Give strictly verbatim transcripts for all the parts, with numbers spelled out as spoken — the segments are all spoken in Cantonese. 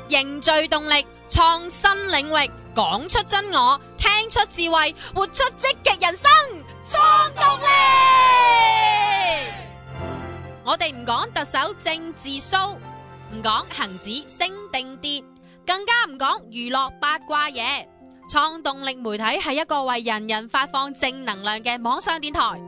凝聚動力，創新領域，講出真我，聽出智慧，活出積極人生，創動力。我哋唔講特首政治騷，唔講恒指升定跌，更加唔講娛樂八卦嘢。創動力媒體係一個為人人發放正能量嘅網上電台。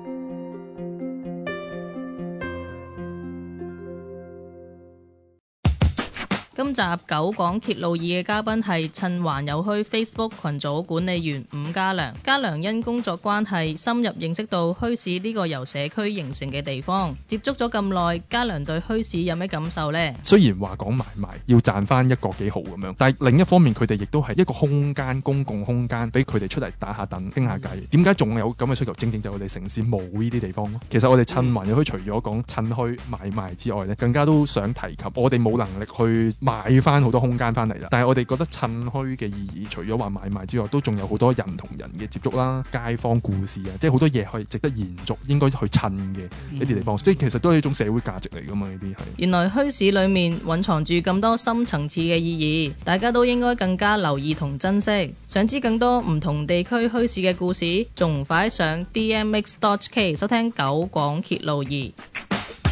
今集九廣揭露二嘅嘉賓係趁環有虛 Facebook 群組管理員伍嘉良。嘉良因工作關係深入認識到墟市呢個由社區形成嘅地方，接觸咗咁耐，嘉良對墟市有咩感受呢？ 雖然話講買賣要賺翻一個幾毫咁樣，但係另一方面佢哋亦都係一個空間，公共空間俾佢哋出嚟打下凳傾下偈。點解仲有咁嘅需求？正正就係我哋城市冇呢啲地方咯。其實我哋趁環有虛除咗講趁墟買賣之外咧，更加都想提及我哋冇能力去買翻好多空間翻嚟啦，但係我哋覺得趁墟嘅意義，除咗話買賣之外，都仲有好多人同人嘅接觸啦、街坊故事啊，即係好多嘢可以值得延續，應該去趁嘅一啲地方，嗯、即係其實都係一種社會價值嚟噶嘛，呢啲係。原來墟市裏面蘊藏住咁多深層次嘅意義，大家都應該更加留意同珍惜。想知更多唔同地區墟市嘅故事，仲唔快上 D M X dot K 收聽九廣揭露二。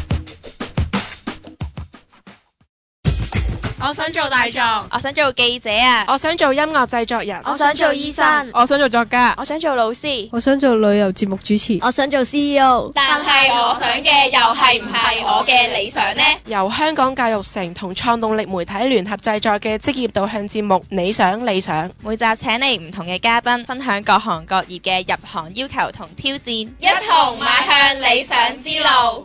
我想做大狀， 我想做記者啊， 我想做音樂製作人， 我想做醫生， 我想做作家， 我想做老師， 我想做旅遊節目主持， 我想做 C E O。 但係我想嘅又係唔係我嘅理想呢？ 由香港教育城同創動力媒體聯合製作嘅職業導向節目你想理想， 每集請嚟唔同嘅嘉賓分享各行各業嘅入行要求同挑戰，一同邁向理想之路。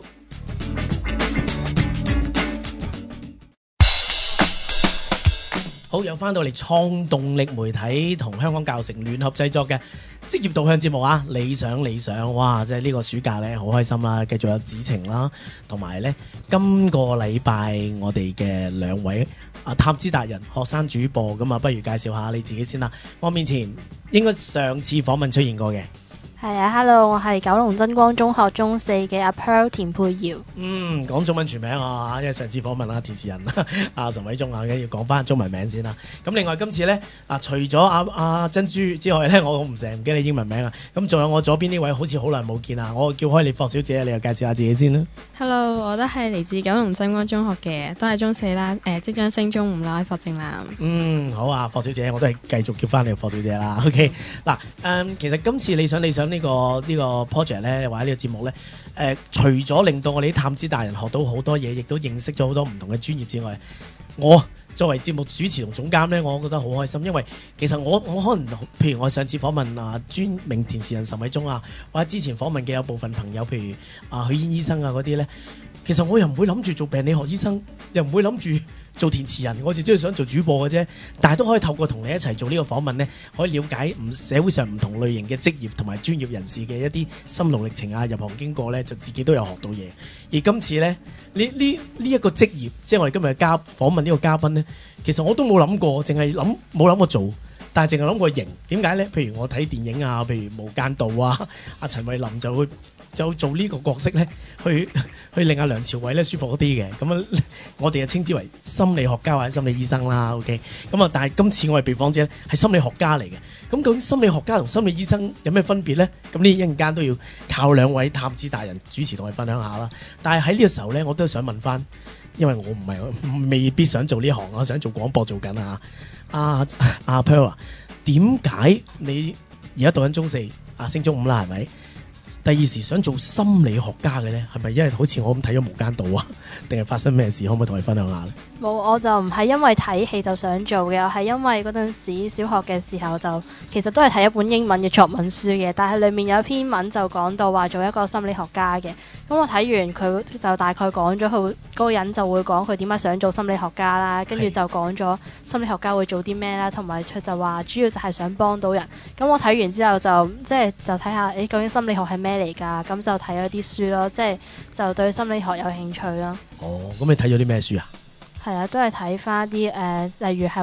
好，又翻到嚟創動力媒體同香港教育城聯合製作嘅職業導向節目啊！理想理想，哇！即係呢個暑假咧，好開心啦！繼續有子晴啦，同埋咧今個禮拜我哋嘅兩位啊探知達人學生主播，咁啊，不如介紹下你自己先啦。我面前應該上次訪問出現過嘅。 係啊 ，Hello， 我係九龍真光中學中四嘅阿 Pearl 田佩瑤。 嗯，講中文全名啊，因為上次訪問啦，填詞人阿陳偉忠啊，梗要講翻中文名先啦。咁另外今次咧啊，除咗阿阿珍珠之外咧，我唔成日唔記得你英文名啊。咁仲有我左邊呢位，好似好耐冇見啊，我叫開你霍小姐，你又介紹下自己先啦。 Hello， 我都係嚟自九龍真光中學嘅，都係中四啦，誒、呃，即將升中五啦，霍正南。 嗯，好啊，霍小姐，我都係繼續叫翻你霍小姐啦。OK， 嗱，誒、嗯，其實今次理想理想呢、呢個呢、呢個 project 咧，或者呢個節目咧，誒、呃，除咗令到我哋啲探知大人學到好多嘢，亦都認識咗好多唔同嘅專業之外，我作為節目主持同總監咧，我覺得好開心，因為其實我我可能譬如我上次訪問啊專名填詞人陳偉忠啊，或者之前訪問嘅有部分朋友，譬如啊許燕醫生啊嗰啲咧，其實我又唔會諗住做病理學醫生，又唔會諗住做填詞人，我就中意想做主播嘅啫。但係都可以透過同你一齊做呢個訪問呢，可以了解唔社會上唔同類型嘅職業同埋專業人士嘅一啲心路歷程啊，入行經過呢，就自己都有學到嘢。而今次呢，呢呢呢一個職業，即係我哋今日嘅嘉訪問呢個嘉賓呢，其實我都冇諗過，淨係諗冇諗過做，但係淨係諗過型。點解呢？譬如我睇電影啊，譬如無間道啊，阿陳慧琳就會就做呢個角色咧，去去令阿梁朝偉咧舒服啲嘅。咁啊，我哋就稱之為心理學家或者心理醫生啦。OK，咁啊，但係今次我哋被訪者咧係心理學家嚟嘅。咁究竟心理學家同心理醫生有咩分別咧？咁呢一陣間都要靠兩位探知大人主持同我哋分享下啦。但係喺呢個時候咧，我都想問翻，因為我唔係未必想做呢行，我想做廣播做緊啊。阿阿 Pearl 啊，點解你而家讀緊中四啊，升中五啦，係咪？第二時想做心理學家嘅咧，係咪因為好似我咁睇咗無間道啊？定係發生咩事？可唔可以同你分享下咧？ 冇，我就唔係因為睇戲就想做嘅，我係因為嗰陣時小學嘅時候就其實都係睇一本英文嘅作文書嘅，但係裡面有一篇文就講到話做一個心理學家嘅。咁我睇完佢就大概講咗佢嗰個人就會講佢點解想做心理學家啦，跟住就講咗心理學家會做啲咩啦，同埋佢就話主要就係想幫到人。咁我睇完之後就即係就睇下誒究竟心理學係咩嚟㗎？咁就睇咗啲書咯，即係就對心理學有興趣咯。 哦，咁你睇咗啲咩書啊？ 係啊，都係睇翻啲誒，例如係話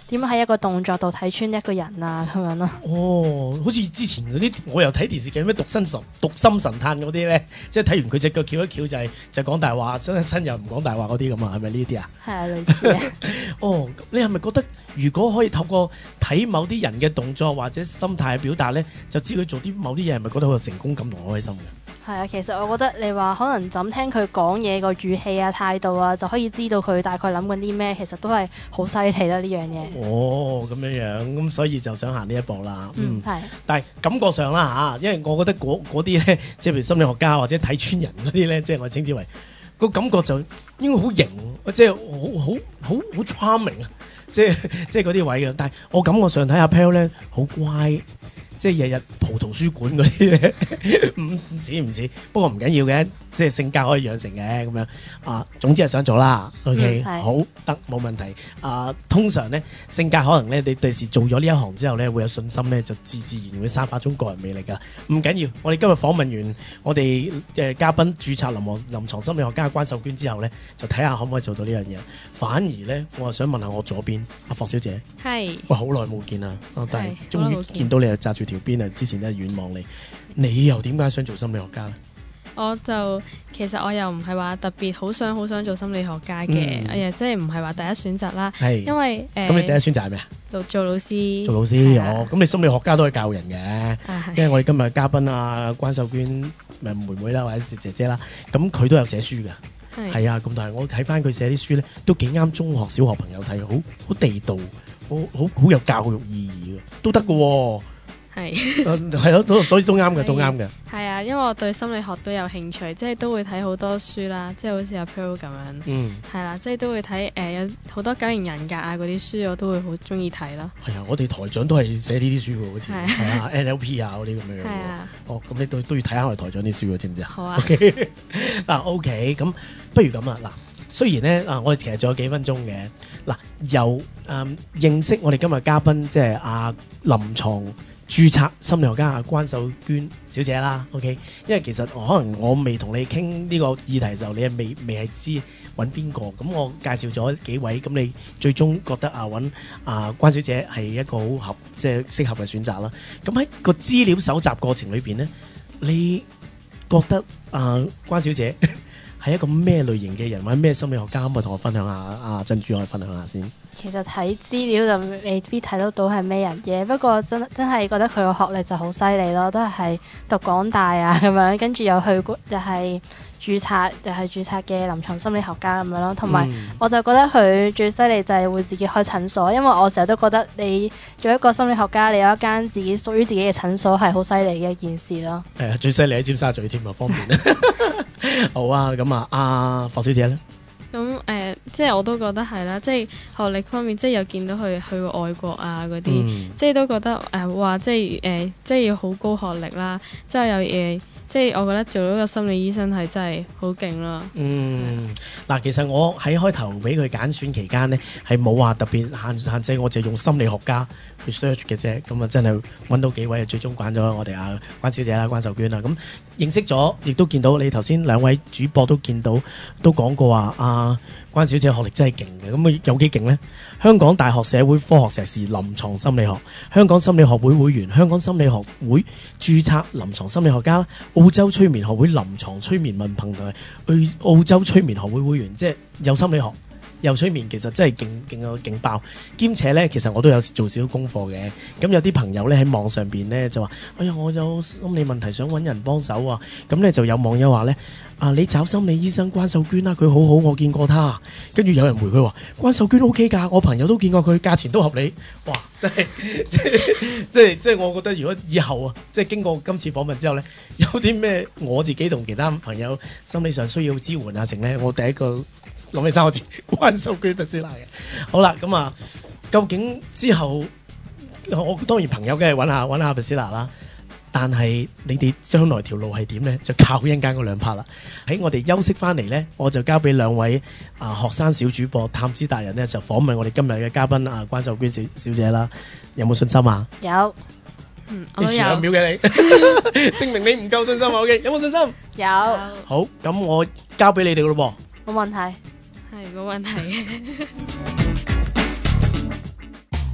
點喺一個動作度睇穿一個人啊咁樣咯。 哦，好似之前嗰啲我又睇電視劇咩讀心神讀心神探嗰啲咧，即係睇完佢隻腳翹一翹就係、就講大話，身身又唔講大話嗰啲咁啊，係咪呢啲啊？ 係啊，類似嘅。 哦，你係咪覺得如果可以透過睇某啲人嘅動作或者心態嘅表達咧，就知佢做啲某啲嘢係咪覺得好有成功感同開心嘅？ 係啊，其實我覺得你話可能就咁聽佢講嘢個語氣啊、態度啊，就可以知道佢大概諗緊啲咩，其實都係好犀利啦呢樣嘢。 哦，咁樣樣，咁所以就想行呢一步啦。 嗯，係。 但係感覺上啦嚇，因為我覺得嗰嗰啲咧，即係譬如心理學家或者睇穿人嗰啲咧，即係我稱之為個感覺就應該好型，即係好好好好 charming 啊！即係即係嗰啲位嘅。但係我感覺上睇阿 Pel 咧好乖。即係日日蒲圖書館嗰啲咧，唔唔似唔似，不過唔緊要嘅，即係性格可以養成嘅咁樣啊。總之係想做啦 ，OK，、嗯、好得冇問題。啊，通常咧性格可能咧，你第時做咗呢一行之後咧，會有信心咧，就自自然會散發種個人魅力噶。唔緊要，我哋今日訪問完我哋嘅嘉賓註冊臨床臨床心理學家關秀娟之後咧，就睇下可唔可以做到呢樣嘢。反而咧，我係想問下我左邊阿霍小姐，係喂好耐冇見啦，但係終於見到你又紮住條辮啊！之前都係遠望你，你又點解想做心理學家咧？ 我就其實我又唔係話特別好想好想做心理學家嘅，我又即係唔係話第一選擇啦。係因為誒，咁、呃、你第一選擇係咩啊？做老師。做老師哦，咁你心理學家都係教人嘅，因為我哋今日嘅嘉賓啊關秀娟咪妹妹啦或者姐姐啦，咁佢都有寫書㗎。係啊，咁但係我睇翻佢寫啲書咧，都幾啱中學、小學朋友睇，好好地道，好好好有教育意義嘅，都得嘅喎。係係咯，所以都啱嘅，都啱嘅。係啊，因為我對心理學都有興趣，即係都會睇好多書啦，即係好似阿 Pearl 咁樣。嗯，係啦，即係都會睇誒、呃、有好多九型人格啊嗰啲書，我都會好中意睇啦。係啊，我哋台長都係寫呢啲書嘅，好似係啊 N L P 啊嗰啲咁樣。係啊。哦，咁你都都要睇下我哋台長啲書嘅，知唔知啊？好啊。OK， 嗱 OK， 咁不如咁啊嗱。雖然咧啊，我哋其實仲有幾分鐘嘅嗱，由誒、嗯、認識我哋今日嘉賓，即係阿臨床註冊心理學家阿關秀娟小姐啦。OK， 因為其實可能我未同你傾呢個議題嘅時候，你係未未係知揾邊個，咁我介紹咗幾位，咁你最終覺得啊揾啊關小姐係一個好合即係適合嘅選擇啦。咁喺個資料搜集過程裏邊咧，你覺得啊關小姐係一個咩類型嘅人，或者咩心理學家，可唔可以同我分享下？阿珍珠可以分享下先。其實睇資料就未必睇得到係咩人嘅，不過真真係覺得佢個學歷就好犀利咯，都係讀港大啊咁樣，跟住又去過又係註冊又係註冊嘅臨床心理學家咁樣咯。同埋我就覺得佢最犀利就係會自己開診所，因為我成日都覺得你做一個心理學家，你有一間自己屬於自己嘅診所係好犀利嘅一件事咯。係啊，最犀利喺尖沙咀添啊，方便啊！好啊，咁啊，阿霍小姐咧，咁誒、呃，即係我都覺得係啦，即係學歷方面，即係有見到佢去過外國啊嗰啲，嗯、即係都覺得誒，哇、呃，即係誒、呃，即係要好高學歷啦，之後有誒。即係我覺得做到一個心理醫生係真係好勁啦。嗯，嗱，其實我喺開頭俾佢揀選期間呢，係冇話特別限限制，我就用心理學家去 search 嘅啫。咁啊，真係揾到幾位，最終揀咗我哋阿關小姐啦，關秀娟啦。咁認識咗，亦都見到你頭先兩位主播都見到，都講過話啊，關小姐學歷真係勁嘅。咁啊有幾勁呢？香港大學社會科學碩士臨床心理學，香港心理學會會員，香港心理學會註冊臨床心理學家，澳洲催眠學會臨床催眠文憑同埋澳洲催眠學會會員，即係有心理學又催眠，其實真係勁勁到勁爆。兼且咧，其實我都有做少少功課嘅。咁有啲朋友咧喺網上邊咧就話：哎呀，我有心理問題想揾人幫手啊！咁咧就有網友話咧：啊，你找心理醫生關秀娟啦，佢好好，我見過他。跟住有人回佢話：關秀娟 O K 㗎，我朋友都見過佢，價錢都合理。哇！真係即係即係即係，我覺得如果以後啊，即係經過今次訪問之後咧，有啲咩我自己同其他朋友心理上需要支援啊，成咧，我第一個諗起三個字關秀娟特斯拉嘅。好啦，咁啊，究竟之後我當然朋友梗係揾下揾下特斯拉啦。但係你哋將來條路係點呢？就靠一陣間嗰兩 part 啦。喺我哋休息翻嚟呢，我就交俾兩位啊學生小主播探知達人呢，就訪問我哋今日嘅嘉賓啊關秀娟小小姐啦。有冇信心啊？有，嗯，我都有。遲兩秒嘅你，證明你唔夠信心啊。OK， 有冇信心？有。好，咁我交俾你哋噶咯噃。冇問題，係冇問題。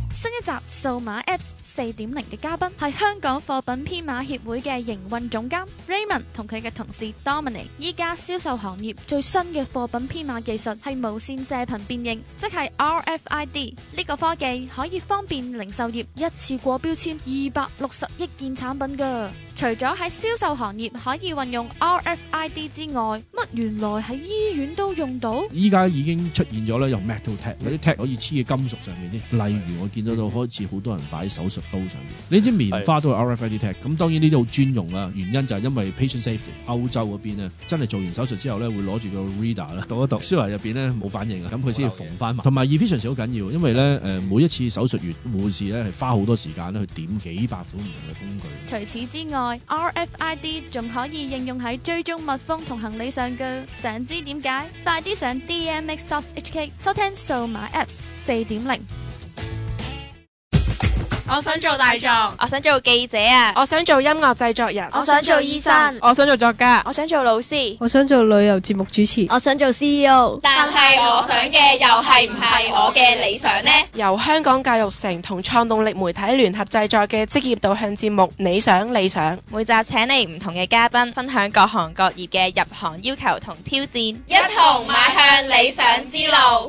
集數碼 Apps 四點零嘅嘉賓係香港貨品編碼協會嘅營運總監 Raymond 同佢嘅同事 Dominic。依家銷售行業最新嘅貨品編碼技術係無線射頻辨認，即係 R F I D。呢個科技可以方便零售業一次過標籤二百六十億件產品㗎。除咗喺銷售行業可以運用 R F I D 之外，乜原來喺醫院都用到？ 依家已經出現咗咧，用 metal tag，有啲 tag 可以黐喺金屬上面啲。例如我見到到開始好多人擺喺手術刀上面，呢啲棉花都係 R F I D tag。咁當然呢啲好專用啦，原因就係因為 patient safety。歐洲嗰邊咧，真係做完手術之後咧，會攞住個 reader 啦，讀一讀，消化入邊咧冇反應啊，咁佢先至縫翻埋。同埋 efficiency 好緊要，因為咧誒每一次手術員護士咧係花好多時間咧去點幾百款唔同嘅工具。 除此之外 ，R F I D 仲可以應用喺追蹤蜜蜂同行李上㗎。想知點解？快啲上 D M X dot H K 收聽數碼 Apps 四點零。 我想做大狀，我想做記者啊， 我想做音樂製作人， 我想做醫生， 我想做作家， 我想做老師， 我想做旅遊節目主持， 我想做 C E O。 但係我想嘅又係唔係我嘅理想呢？ 由香港教育城同創動力媒體聯合製作嘅職業導向節目《你想理想》， 每集請嚟唔同嘅嘉賓，分享各行各業嘅入行要求同挑戰，一同邁向理想之路。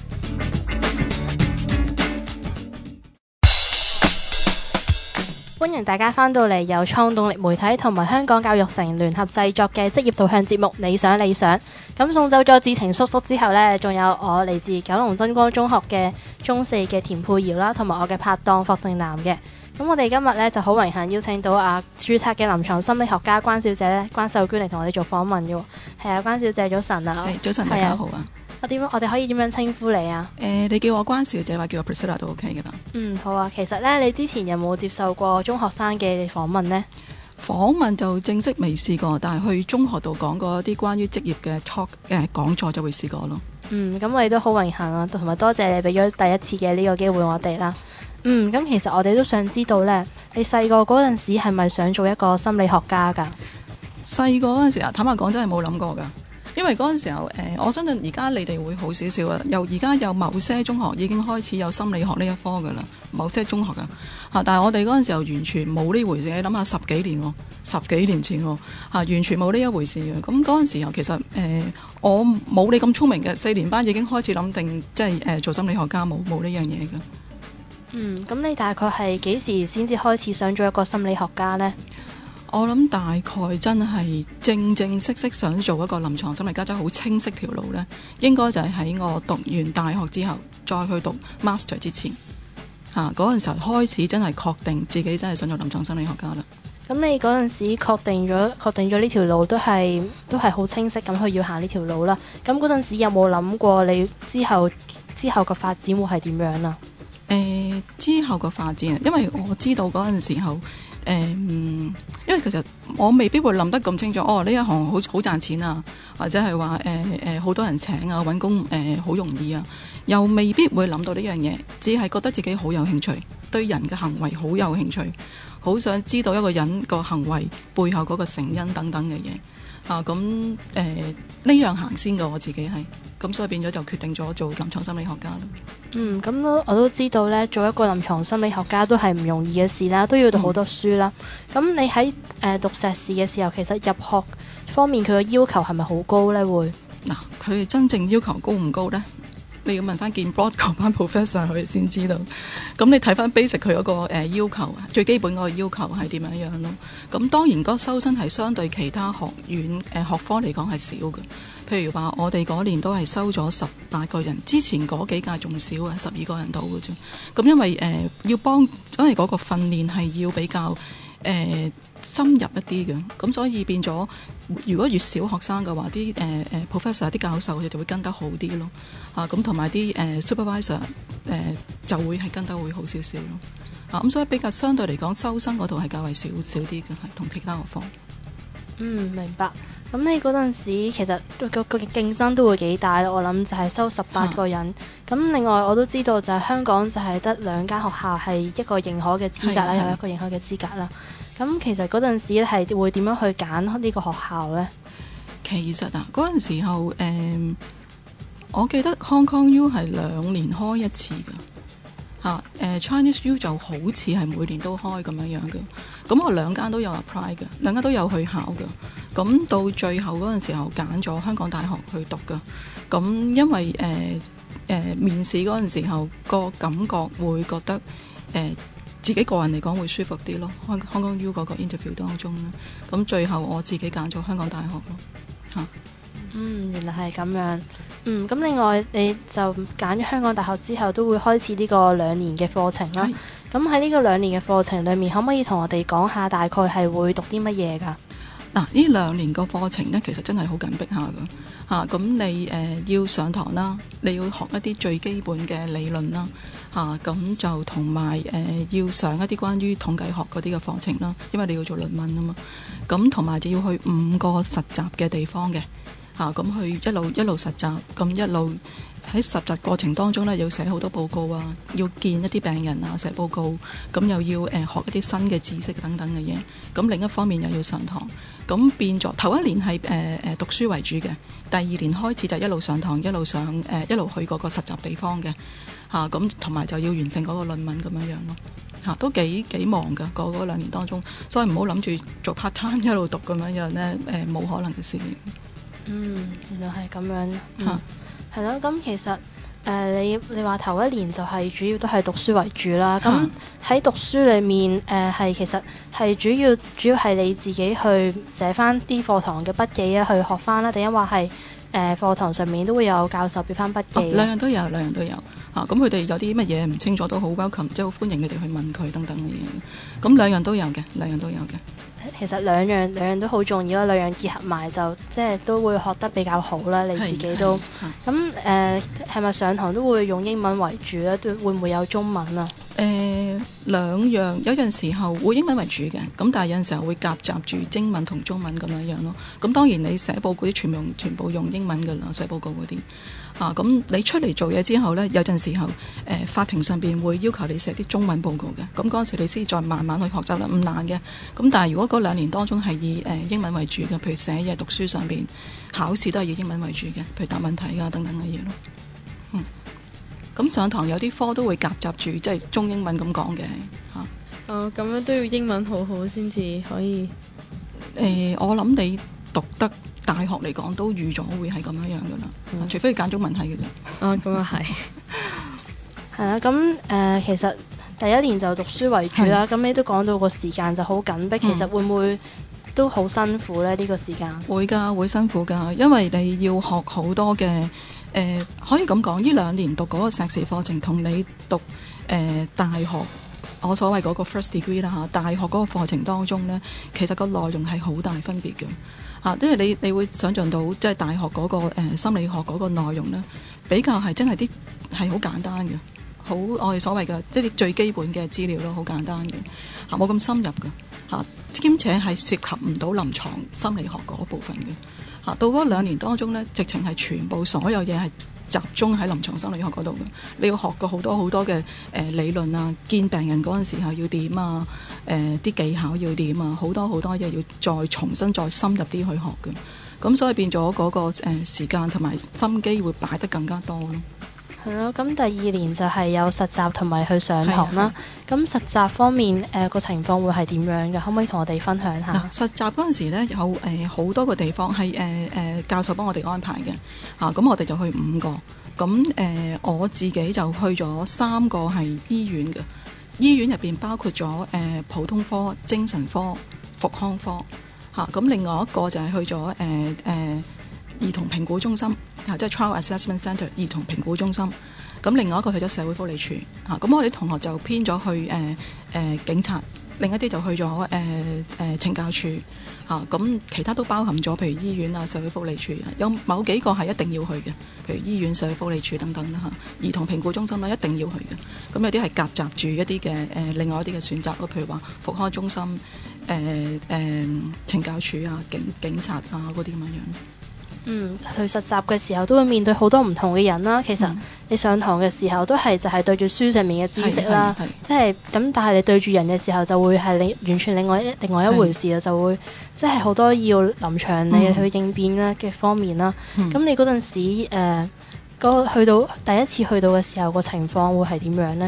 歡迎大家翻到嚟由創動力媒體同埋香港教育城聯合製作嘅職業導向節目《你想理想》。咁送走咗志晴叔叔之後呢，仲有我嚟自九龍真光中學嘅中四嘅田佩瑤啦，同埋我嘅拍檔霍定南嘅。咁我哋今日呢就好榮幸邀請到啊註冊嘅臨床心理學家關小姐咧，關秀娟嚟同我哋做訪問嘅。係啊，關小姐早晨啊！ 早晨，大家好啊！ 我點？我哋可以點樣稱呼你啊？ 誒、呃，你叫我關小姐，或叫我 Priscilla 都 OK 嘅啦。 嗯，好啊。其實咧，你之前有冇接受過中學生嘅訪問呢？ 訪問就正式未試過，但係去中學度講過一啲關於職業嘅 talk 誒講座就會試過咯。 嗯，咁我哋都好榮幸啊，同埋多謝你俾咗第一次嘅呢個機會我哋啦。嗯，咁其實我哋都想知道呢，你細個嗰陣時係咪想做一個心理學家㗎？ 細個嗰陣時啊，坦白講真係冇諗過㗎。因為嗰陣時候，誒、呃，我相信而家你哋會好少少啊。由而家有某些中學已經開始有心理學呢一科㗎啦，某些中學㗎嚇。但係我哋嗰陣時候完全冇呢回事。你諗下十幾年喎，十幾年前喎嚇，完全冇呢一回事嘅。咁嗰陣時候其實誒、呃，我冇你咁聰明嘅，四年班已經開始諗定即係誒、呃、做心理學家，冇冇呢樣嘢嘅。 嗯，咁你大概係幾時先至開始想做一個心理學家呢？ 我諗大概真係正正式式想做一個臨床心理家，真係好清晰條路呢，應該就係喺我讀完大學之後，再去讀 master 之前嚇，嗰陣時候開始真係確定自己真係想做臨床心理學家啦。 咁你嗰陣時確定咗確定咗呢條路都係都係好清晰咁去要行呢條路啦。咁嗰陣時有冇諗過你之後之後個發展會係點樣啊？ 誒、呃，之後個發展，因為我知道嗰陣時候。誒、嗯，因為其實我未必會諗得咁清楚，哦呢一行好好賺錢啊，或者係話誒誒好多人請啊，揾工誒好、呃、容易啊，又未必會諗到呢樣嘢，只係覺得自己好有興趣，對人嘅行為好有興趣，好想知道一個人個行為背後嗰個成因等等嘅嘢啊，咁誒呢樣行先嘅我自己係，咁所以變咗就決定咗做臨床心理學家啦。 嗯，咁我都知道咧，做一個臨床心理學家都係唔容易嘅事啦，都要讀好多書啦。咁、嗯、你喺誒、呃、讀碩士嘅時候，其實入學方面佢嘅要求係咪好高呢？會嗱，佢真正要求高唔高呢？你要問翻見 broad 嗰班 professor 佢先知道。咁你睇翻 basic 佢嗰個誒要求，最基本嗰個要求係點樣樣咯？咁當然嗰個收生係相對其他學院誒、呃、學科嚟講係少嘅。譬如話我哋嗰年都係收咗十八個人，之前嗰幾屆仲少啊，十二個人到嘅啫。咁因為誒、呃、要幫，因為嗰個訓練係要比較誒、呃、深入一啲嘅，咁所以變咗，如果越少學生嘅話，啲誒誒 professor 啲教授佢就會跟得好啲咯。啊，咁同埋啲誒 supervisor 誒、呃、就會係跟得會好少少咯。啊，咁所以比較相對嚟講，收生嗰度係較為少少啲嘅，係同其他學科。 嗯，明白。咁你嗰陣時其實個個競爭都會幾大咯，我諗就係收十八個人。咁、啊、另外我都知道就係香港就係得兩間學校係一個認可嘅資格啦，有一個認可嘅資格啦。咁其實嗰陣時係會點樣去揀呢個學校呢？ 其實啊，嗰陣時候誒、嗯，我記得 Hong Kong U 係兩年開一次嘅。 嚇誒 Chinese U 就好似係每年都開咁樣樣嘅，咁我兩間都有 apply 嘅，兩間都有去考嘅，咁到最後嗰陣時候揀咗香港大學去讀嘅，咁因為誒誒、呃呃、面試嗰陣時候個感覺會覺得誒、呃、自己個人嚟講會舒服啲咯，香香港 U 嗰個 interview 當中咧，咁最後我自己揀咗香港大學咯嚇。 嗯，原來係咁樣。嗯，咁另外你就揀咗香港大學之後，都會開始呢個兩年嘅課程啦。咁喺呢個兩年嘅課程裏面，可唔可以同我哋講下大概係會讀啲乜嘢㗎？ 嗱，呢兩年個課程呢，其實真係好緊迫下㗎嚇。咁、啊、你誒、呃、要上堂啦，你要學一啲最基本嘅理論啦嚇。咁、啊、就同埋誒要上一啲關於統計學嗰啲嘅課程啦，因為你要做論文啊嘛。咁同埋就要去五個實習嘅地方嘅。嚇咁去一路一路實習，咁一路喺實習過程當中咧，要寫好多報告啊，要見一啲病人啊，寫報告，咁又要誒、呃、學一啲新嘅知識等等嘅嘢。咁另一方面又要上堂，咁變咗頭一年係誒誒讀書為主嘅，第二年開始就一路上堂，一路上誒、呃、一路去嗰個實習地方嘅嚇。咁同埋就要完成嗰個論文咁樣樣咯嚇，都幾幾忙㗎。嗰嗰兩年當中，所以唔好諗住做 part time 一路讀咁樣樣咧，誒、呃、冇可能嘅事。 嗯，原來係咁樣。嗯，係咯。咁其實誒、呃，你你話頭一年就係主要都係讀書為主啦。咁喺讀書裏面誒，係、呃、其實係主要主要係你自己去寫翻啲課堂嘅筆記啊，去學翻啦，定係話係誒課堂上面都會有教授俾翻筆記？哦，兩樣都有，兩樣都有嚇。咁佢哋有啲乜嘢唔清楚都好 welcome，即係好歡迎你哋去問佢等等嘅嘢。咁兩樣都有嘅，兩樣都有嘅。 其實兩樣兩樣都好重要啦，兩樣結合埋就即係都會學得比較好啦。你自己都咁誒係咪上堂都會用英文為主咧？都會唔會有中文啊？ 誒、呃、兩樣，有陣時候會英文為主嘅，咁但係有陣時候會夾雜住英文同中文咁樣樣咯。咁當然你寫報告啲全部用全部用英文㗎啦，寫報告嗰啲啊。咁你出嚟做嘢之後呢，有陣時候誒、呃、法庭上邊會要求你寫啲中文報告嘅。咁嗰陣時你先再慢慢去學習啦，唔難嘅。咁但係如果嗰兩年當中係以誒、呃、英文為主嘅，譬如寫嘢、讀書上邊考試都係以英文為主嘅，譬如答問題啊等等嘅嘢咯。嗯。咁上堂有啲科都會夾雜住，即係中英文咁講嘅嚇。 哦，咁樣都要英文好好先至可以。 誒、呃，我諗你讀得大學嚟講都預咗會係咁樣樣噶啦，嗯、除非你揀中文系嘅啫。 哦，咁啊係。 係啦，咁誒、呃、其實第一年就讀書為主啦。咁你都講到個時間就好緊迫，其實會唔會都好辛苦咧？呢、呢個時間會㗎，會辛苦㗎，因為你要學好多嘅。誒、呃、可以咁講，呢兩年讀嗰個碩士課程同你讀誒、呃、大學，我所謂嗰個 first degree 啦嚇，大學嗰個課程當中呢，其實個內容係好大分別嘅嚇，因為你你會想像到即係大學嗰、嗰個、呃、心理學嗰個內容呢，比較係真係啲係好簡單嘅，好我哋所謂嘅一啲最基本嘅資料咯，好簡單嘅嚇，冇咁深入嘅嚇，兼且係涉及唔到臨床心理學嗰部分嘅。到嗰兩年當中呢，直情係全部所有嘢係集中喺臨床心理學嗰度嘅。你要學過好多好多嘅誒、呃、理論啊，見病人嗰陣時候要點啊，誒、呃、啲技巧要點啊，好多好多嘢要再重新再深入啲去學嘅。咁所以變咗嗰、那個誒、呃、時間同埋心機會擺得更加多咯。 係咯，咁第二年就係有實習同埋去上堂啦。咁實習方面誒個、呃、情況會係點樣嘅？可唔可以同我哋分享下？ 實習嗰陣時咧有誒好、呃、多個地方係誒誒教授幫我哋安排嘅嚇，咁、啊、我哋就去五個。咁誒、呃、我自己就去咗三個係醫院嘅，醫院入邊包括咗誒、呃、普通科、精神科、復康科嚇。咁、啊、另外一個就係去咗誒誒兒童評估中心嚇、啊，即係 Child Assessment Centre 兒童評估中心。咁另外一個去咗社會福利署嚇，咁、啊、我哋同學就編咗去誒誒、呃呃、警察，另一啲就去咗誒誒懲教署嚇，咁、啊、其他都包含咗，譬如醫院啊、社會福利署，有某幾個係一定要去嘅，譬如醫院、社會福利署等等啦嚇，兒童評估中心啦一定要去嘅，咁有啲係夾雜住一啲嘅誒另外一啲嘅選擇咯，譬如話復康中心、誒誒懲教署啊、警警察啊嗰啲咁樣樣。 嗯，去實習嘅時候都會面對好多唔同嘅人啦。其實你上堂嘅時候都係就係對住書上面嘅知識啦，即係咁。但係你對住人嘅時候就會係你完全另外一另外一回事啦，就會即係好多要臨場你去應變啦嘅方面啦。咁、嗯、你嗰陣時誒、呃嗰個、去到第一次去到嘅時候個情況會係點樣呢？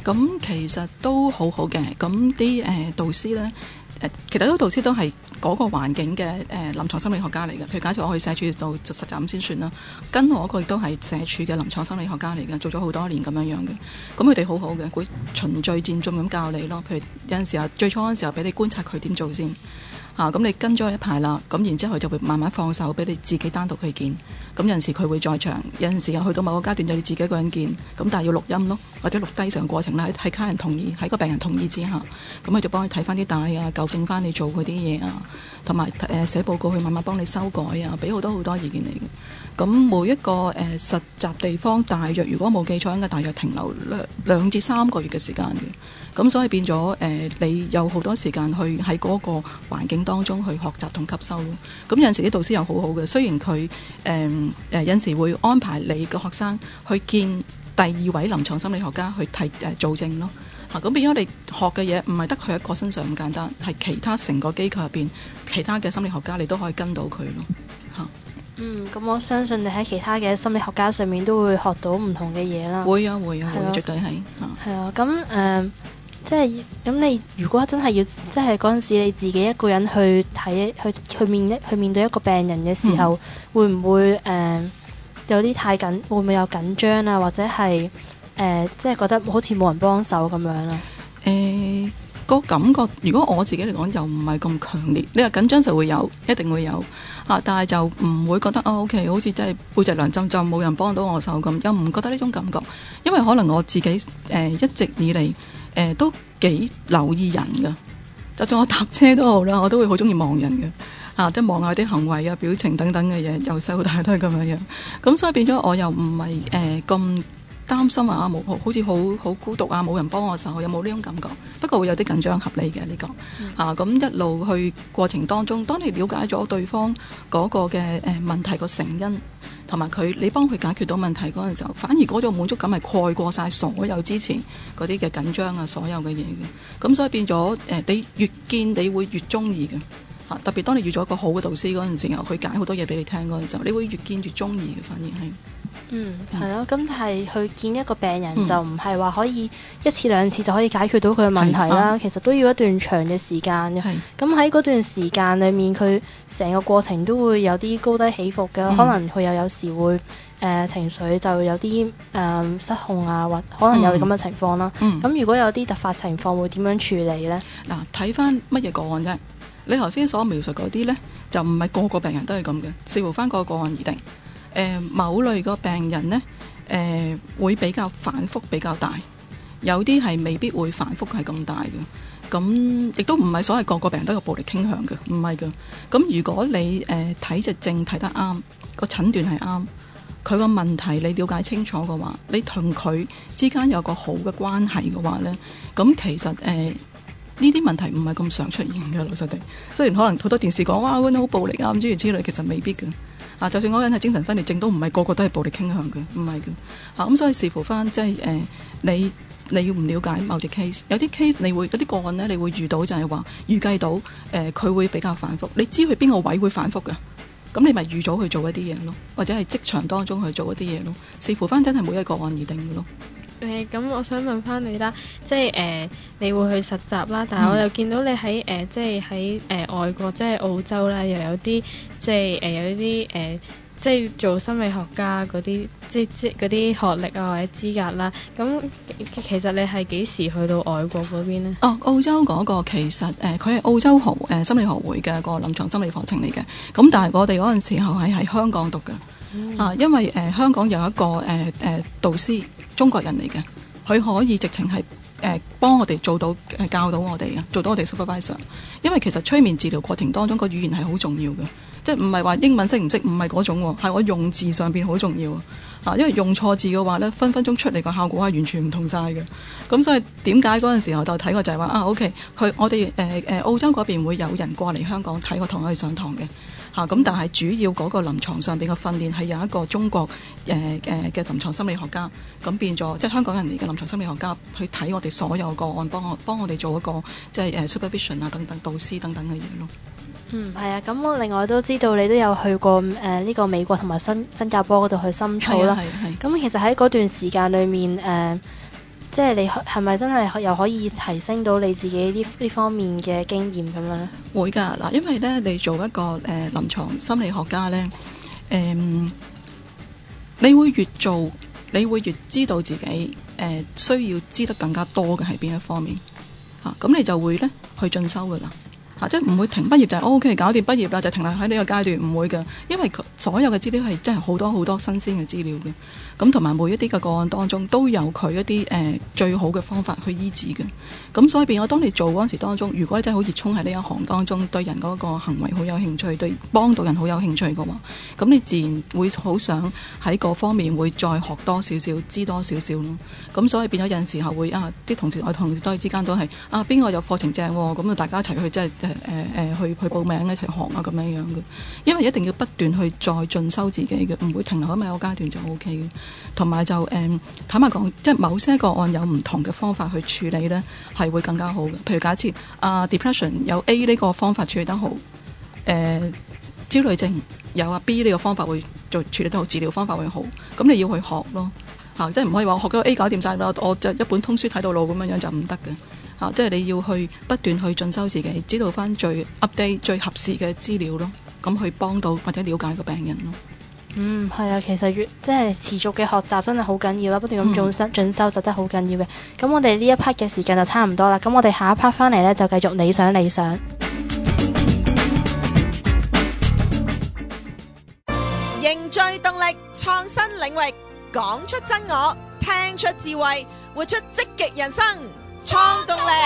咁其實都好好嘅，咁啲誒導師咧。誒，其實好多導師都係嗰個環境嘅誒臨床心理學家嚟嘅。譬如假設我去社署度就實習咁先算啦，跟我嗰個亦都係社署嘅臨床心理學家嚟嘅，做咗好多年咁樣樣嘅。咁佢哋好好嘅，會循序漸進咁教你咯。譬如有陣時候最初嗰陣時候俾你觀察佢點做先。啊，咁你跟咗一排啦，咁然之後佢就會慢慢放手俾你自己單獨去見。咁有陣時佢會在場，有陣時又去到某個階段就你自己一個人見，咁但係要錄音咯，或者錄低成個過程啦，喺家人同意，喺個病人同意之下，咁佢就幫你睇翻啲帶啊，糾正翻你做嗰啲嘢啊，同埋誒寫報告去慢慢幫你修改啊，俾好多好多意見你嘅。咁每一個誒、呃、實習地方大約如果冇記錯應該大約停留兩兩至三個月嘅時間嘅。咁所以變咗誒、呃，你有好多時間去喺嗰個環境當中去學習同吸收。咁有陣時啲導師又好好嘅，雖然佢誒誒有陣時會安排你個學生去見第二位臨床心理學家去睇誒做證咯。嚇、啊，咁變咗你學嘅嘢唔係得佢一個身上咁簡單，係其他成個機構入邊其他嘅心理學家你都可以跟到佢咯。嚇、啊。 嗯，咁我相信你喺其他嘅心理學家上面都會學到唔同嘅嘢啦。 會啊會啊會，絕對係。 係啊，咁誒。呃即係咁，你如果真係要，即係嗰陣時你自己一個人去睇，去去面一去面對一個病人嘅時候，嗯、會唔會誒、呃、有啲太緊？會唔會有緊張啊？或者係誒、呃、即係覺得好似冇人幫手咁樣啊？ 誒、呃個感覺，如果我自己嚟講又唔係咁強烈。你話緊張就會有，一定會有啊，但係就唔會覺得哦 OK，好似真係背脊涼浸浸，冇人幫到我手咁，又唔覺得呢種感覺，因為可能我自己誒、呃、一直以嚟。誒、呃、都幾留意人㗎，就算我搭車都好啦，我都會好中意望人嘅，啊，即係望下啲行為啊、表情等等嘅嘢，由細到大都係咁樣樣。咁所以變咗我又唔係誒咁擔心啊，冇好似好好孤獨啊，冇人幫我手，有冇呢種感覺？不過會有啲緊張，合理嘅呢、這個。嗯、啊，咁一路去過程當中，當你了解咗對方嗰個嘅誒、呃、問題個成因。同埋佢，你幫佢解決到問題嗰陣時候，反而嗰種滿足感係蓋過晒所有之前嗰啲嘅緊張啊，所有嘅嘢嘅。咁所以變咗誒、呃，你越見你會越中意嘅嚇。特別當你遇咗一個好嘅導師嗰陣時候，佢解好多嘢俾你聽嗰陣時候，你會越見越中意嘅。反而係嗯係咯，咁係去見一個病人、嗯、就唔係話可以一次兩次就可以解決到佢嘅問題啦。啊、其實都要一段長嘅時間嘅。咁喺嗰段時間裡面，佢成個過程都會有啲高低起伏嘅，嗯、可能佢又有時會誒、呃、情緒就有啲誒、呃、失控啊，或可能有咁嘅情況啦。咁、嗯嗯、如果有啲突發情況，會點樣處理呢？ 嗱，睇翻乜嘢個案啫？你頭先所描述嗰啲呢，就唔係個個病人都係咁嘅，視乎翻個個案而定。誒、呃、某類個病人呢，誒、呃、會比較反覆比較大，有啲係未必會反覆係咁大嘅。咁亦都唔係所謂個個病人都有暴力傾向嘅，唔係嘅。咁如果你誒睇隻症睇得啱，個診斷係啱，佢個問題你了解清楚嘅話，你同佢之間有個好嘅關係嘅話呢，咁其實誒呢啲問題唔係咁常出現嘅。老實地，雖然可能好多電視講哇嗰啲好暴力啊咁諸如此類，其實未必嘅。啊，就算嗰個人係精神分裂症，都唔係個個都係暴力傾向嘅，唔係嘅。啊，咁所以視乎翻即係誒你你要唔了解某啲 case，有啲 case 你會有啲個案呢，你會遇到就係話預計到誒佢、呃、會比較反覆，你知佢邊個位會反覆嘅，咁你咪預早去做一啲嘢咯，或者係職場當中去做一啲嘢咯，視乎翻真係每一個案而定嘅咯。 誒咁、呃，我想問翻你啦，即係誒、呃，你會去實習啦，但係我又見到你喺誒、呃，即係喺誒外國，即係澳洲啦，又有啲即係誒、呃、有啲誒、呃，即係做心理學家嗰啲，即係即係嗰啲學歷啊或者資格啦。咁其實你係幾時去到外國嗰邊呢？ 哦，澳洲嗰個其實誒，佢、呃、係澳洲學誒、呃、心理學會嘅個臨床心理課程嚟嘅。咁但係我哋嗰陣時候係喺香港讀嘅。嗯、啊，因為誒、呃、香港有一個誒誒、呃呃、導師，中國人嚟嘅，佢可以直情係誒幫我哋做到誒、呃、教到我哋嘅，做到我哋 supervisor。因為其實催眠治療過程當中個語言係好重要嘅，即係唔係話英文識唔識，唔係嗰種喎，係我用字上邊好重要啊。因為用錯字嘅話咧，分分鐘出嚟個效果係完全唔同晒嘅。咁所以點解嗰陣時候就睇過就係話啊 OK，佢我哋誒誒澳洲嗰邊會有人過嚟香港睇個堂可以上堂嘅。咁、啊、但係主要嗰個臨床上邊嘅訓練係有一個中國誒誒嘅臨床心理學家，咁變咗即係香港人嚟嘅臨床心理學家去睇我哋所有個案，幫我幫我哋做一個即係誒 supervision 啊等等導師等等嘅嘢咯。 嗯，係啊，咁我另外都知道你都有去過誒呢、呃這個美國同埋新新加坡嗰度去深造啦。係係。咁其實喺嗰段時間裏面誒。呃即係你係咪真係又可以提升到你自己呢呢方面嘅經驗咁樣咧？ 會㗎嗱，因為咧你做一個誒、呃、臨床心理學家咧，誒、呃、你會越做，你會越知道自己誒、呃、需要知得更加多嘅係邊一方面嚇，咁、啊、你就會咧去進修㗎啦。啊、即係唔會停畢業就係、是、O K 搞掂畢業啦，就停留喺呢個階段，唔會嘅，因為所有嘅資料係真係好多好多新鮮嘅資料嘅，咁同埋每一啲嘅個案當中都有佢一啲誒、呃、最好嘅方法去醫治嘅，咁所以變咗當你做嗰陣時當中，如果你真係好熱衷喺呢一行當中，對人嗰個行為好有興趣，對幫到人好有興趣嘅話，咁你自然會好想喺嗰方面會再學多少少，知多少少咯。咁所以變咗有陣時候會啊，啲同事我同事之間都係啊，邊個有課程正喎，咁啊大家一齊去即係。誒誒誒，去去報名一齊學啊，咁樣樣嘅，因為一定要不斷去再進修自己嘅，唔會停留喺某個階段就 O K 嘅。同埋就誒、呃，坦白講，即係某些個案有唔同嘅方法去處理咧，係會更加好嘅。譬如假設啊 depression 有 A 呢個方法處理得好，誒、呃、焦慮症有啊 B 呢個方法會做處理得好，治療方法會好，咁你要去學咯嚇、啊，即係唔可以話我學咗 A 搞掂晒啦，我就一本通書睇到老咁樣樣就唔得嘅。啊！即係你要去不斷去進修自己，知道翻最 update、最合適嘅資料咯，咁去幫到或者了解個病人咯。 嗯，係啊，其實越即係持續嘅學習真係好緊要啦，不斷咁進修進修就真係好緊要嘅。咁我哋呢一 part 嘅時間就差唔多啦，咁我哋下一 part 翻嚟呢，就繼續理想理想。 凝聚動力，創新領域，講出真我，聽出智慧，活出積極人生。創動力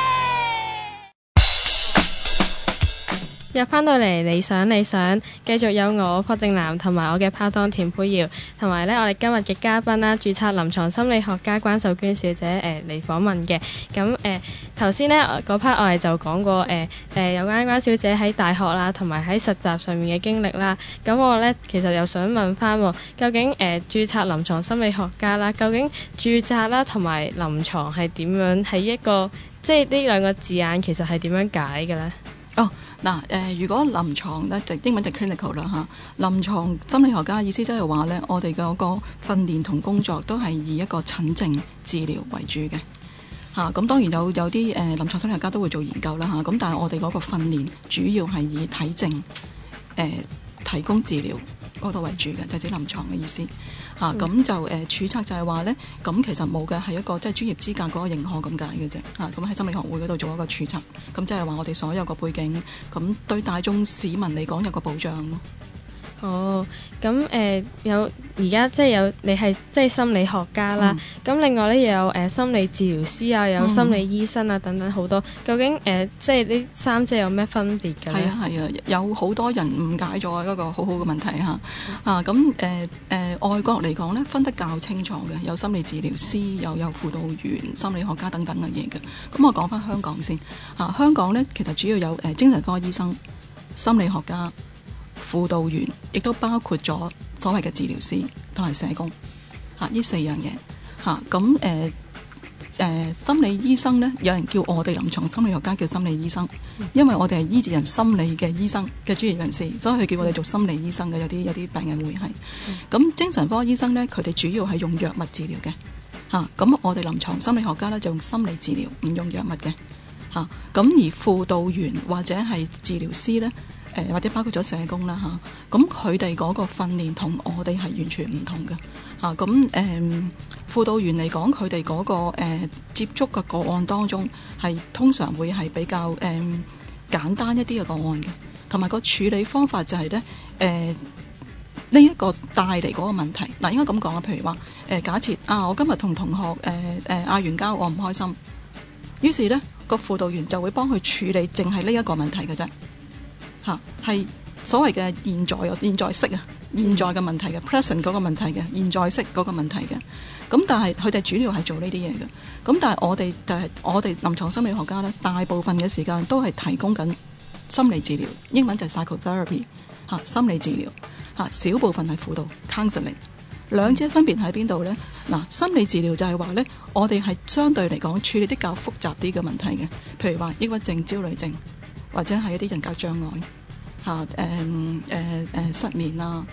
入翻到嚟理想理想，繼續有我朴正南同埋我嘅拍檔田佩瑤，同埋呢我哋今日嘅嘉賓啦，註冊臨床心理學家關秀娟小姐誒嚟訪問嘅。咁誒頭先呢嗰 part 我哋就講過誒誒、呃、有關關小姐喺大學啦，同埋喺實習上面嘅經歷啦。咁我呢其實又想問翻，究竟誒、呃、註冊臨床心理學家啦，究竟註冊啦同埋臨床係點樣？係一個即係呢兩個字眼其實係點樣解嘅呢？ 哦，嗱，誒，如果臨床咧，就英文就 clinical 啦嚇。臨床心理學家意思即係話咧，我哋嘅嗰個訓練同工作都係以一個診症治療為主嘅嚇。咁、啊、當然有有啲誒、呃、臨床心理學家都會做研究啦嚇。咁、啊、但係我哋嗰個訓練主要係以睇症誒、呃、提供治療嗰度為主嘅，就係指臨床嘅意思。嚇、啊、咁、嗯、就誒、呃、註冊就係話咧，咁其實冇嘅係一個即係專業資格嗰個認可咁解嘅啫。嚇咁喺心理學會嗰度做一個註冊，咁即係話我哋所有個背景，咁對大眾市民嚟講有個保障咯。 哦，咁誒、呃、有而家即係有你係即係心理學家啦，咁、嗯、另外咧又有誒、呃、心理治療師啊，有心理醫生啊等等好多，究竟誒、呃、即係呢三者有咩分別嘅咧？係啊係啊，有好多人誤解咗一個好好嘅問題嚇、嗯、啊！咁誒誒外國嚟講咧分得較清楚嘅，有心理治療師，又有輔導員、心理學家等等嘅嘢嘅。咁我講翻香港先嚇、啊，香港咧其實主要有誒、呃、精神科醫生、心理學家、輔導員，亦都包括咗所謂嘅治療師同埋社工嚇，呢四樣嘢嚇。咁誒誒心理醫生呢，有人叫我哋臨床心理學家叫心理醫生，因為我哋係醫治人心理嘅醫生嘅專業人士，所以佢叫我哋做心理醫生嘅。有啲有啲病人會係咁、嗯、精神科醫生呢，佢哋主要係用藥物治療嘅嚇。咁、啊、我哋臨床心理學家呢，就用心理治療，唔用藥物嘅嚇。咁、啊、而輔導員或者係治療師呢。誒、呃、或者包括咗社工啦嚇，咁佢哋嗰個訓練同我哋係完全唔同嘅嚇。咁、啊、誒、呃、輔導員嚟講，佢哋嗰個、呃、接觸嘅個案當中係通常會係比較誒、呃、簡單一啲嘅個案嘅，同埋個處理方法就係咧誒呢一個帶嚟嗰個問題。嗱、呃、應該咁講啊，譬如話誒、呃、假設啊，我今日同同學誒誒嗌完交，我唔開心，於是咧個輔導員就會幫佢處理，淨係呢一個問題嘅啫。嚇，係所謂嘅現在啊，現在式啊，現在嘅問題嘅 present 嗰個問題嘅現在式嗰個問題嘅。咁但係佢哋主要係做呢啲嘢嘅。咁但係我哋就係我哋臨床心理學家咧，大部分嘅時間都係提供緊心理治療，英文就係 psychotherapy 嚇，心理治療嚇，少部分係輔導 counseling。兩者分別喺邊度咧？嗱，心理治療就係話咧，我哋係相對嚟講處理啲較複雜啲嘅問題嘅，譬如話抑鬱症、焦慮症。或者係一啲人格障礙嚇，誒誒誒失眠啊，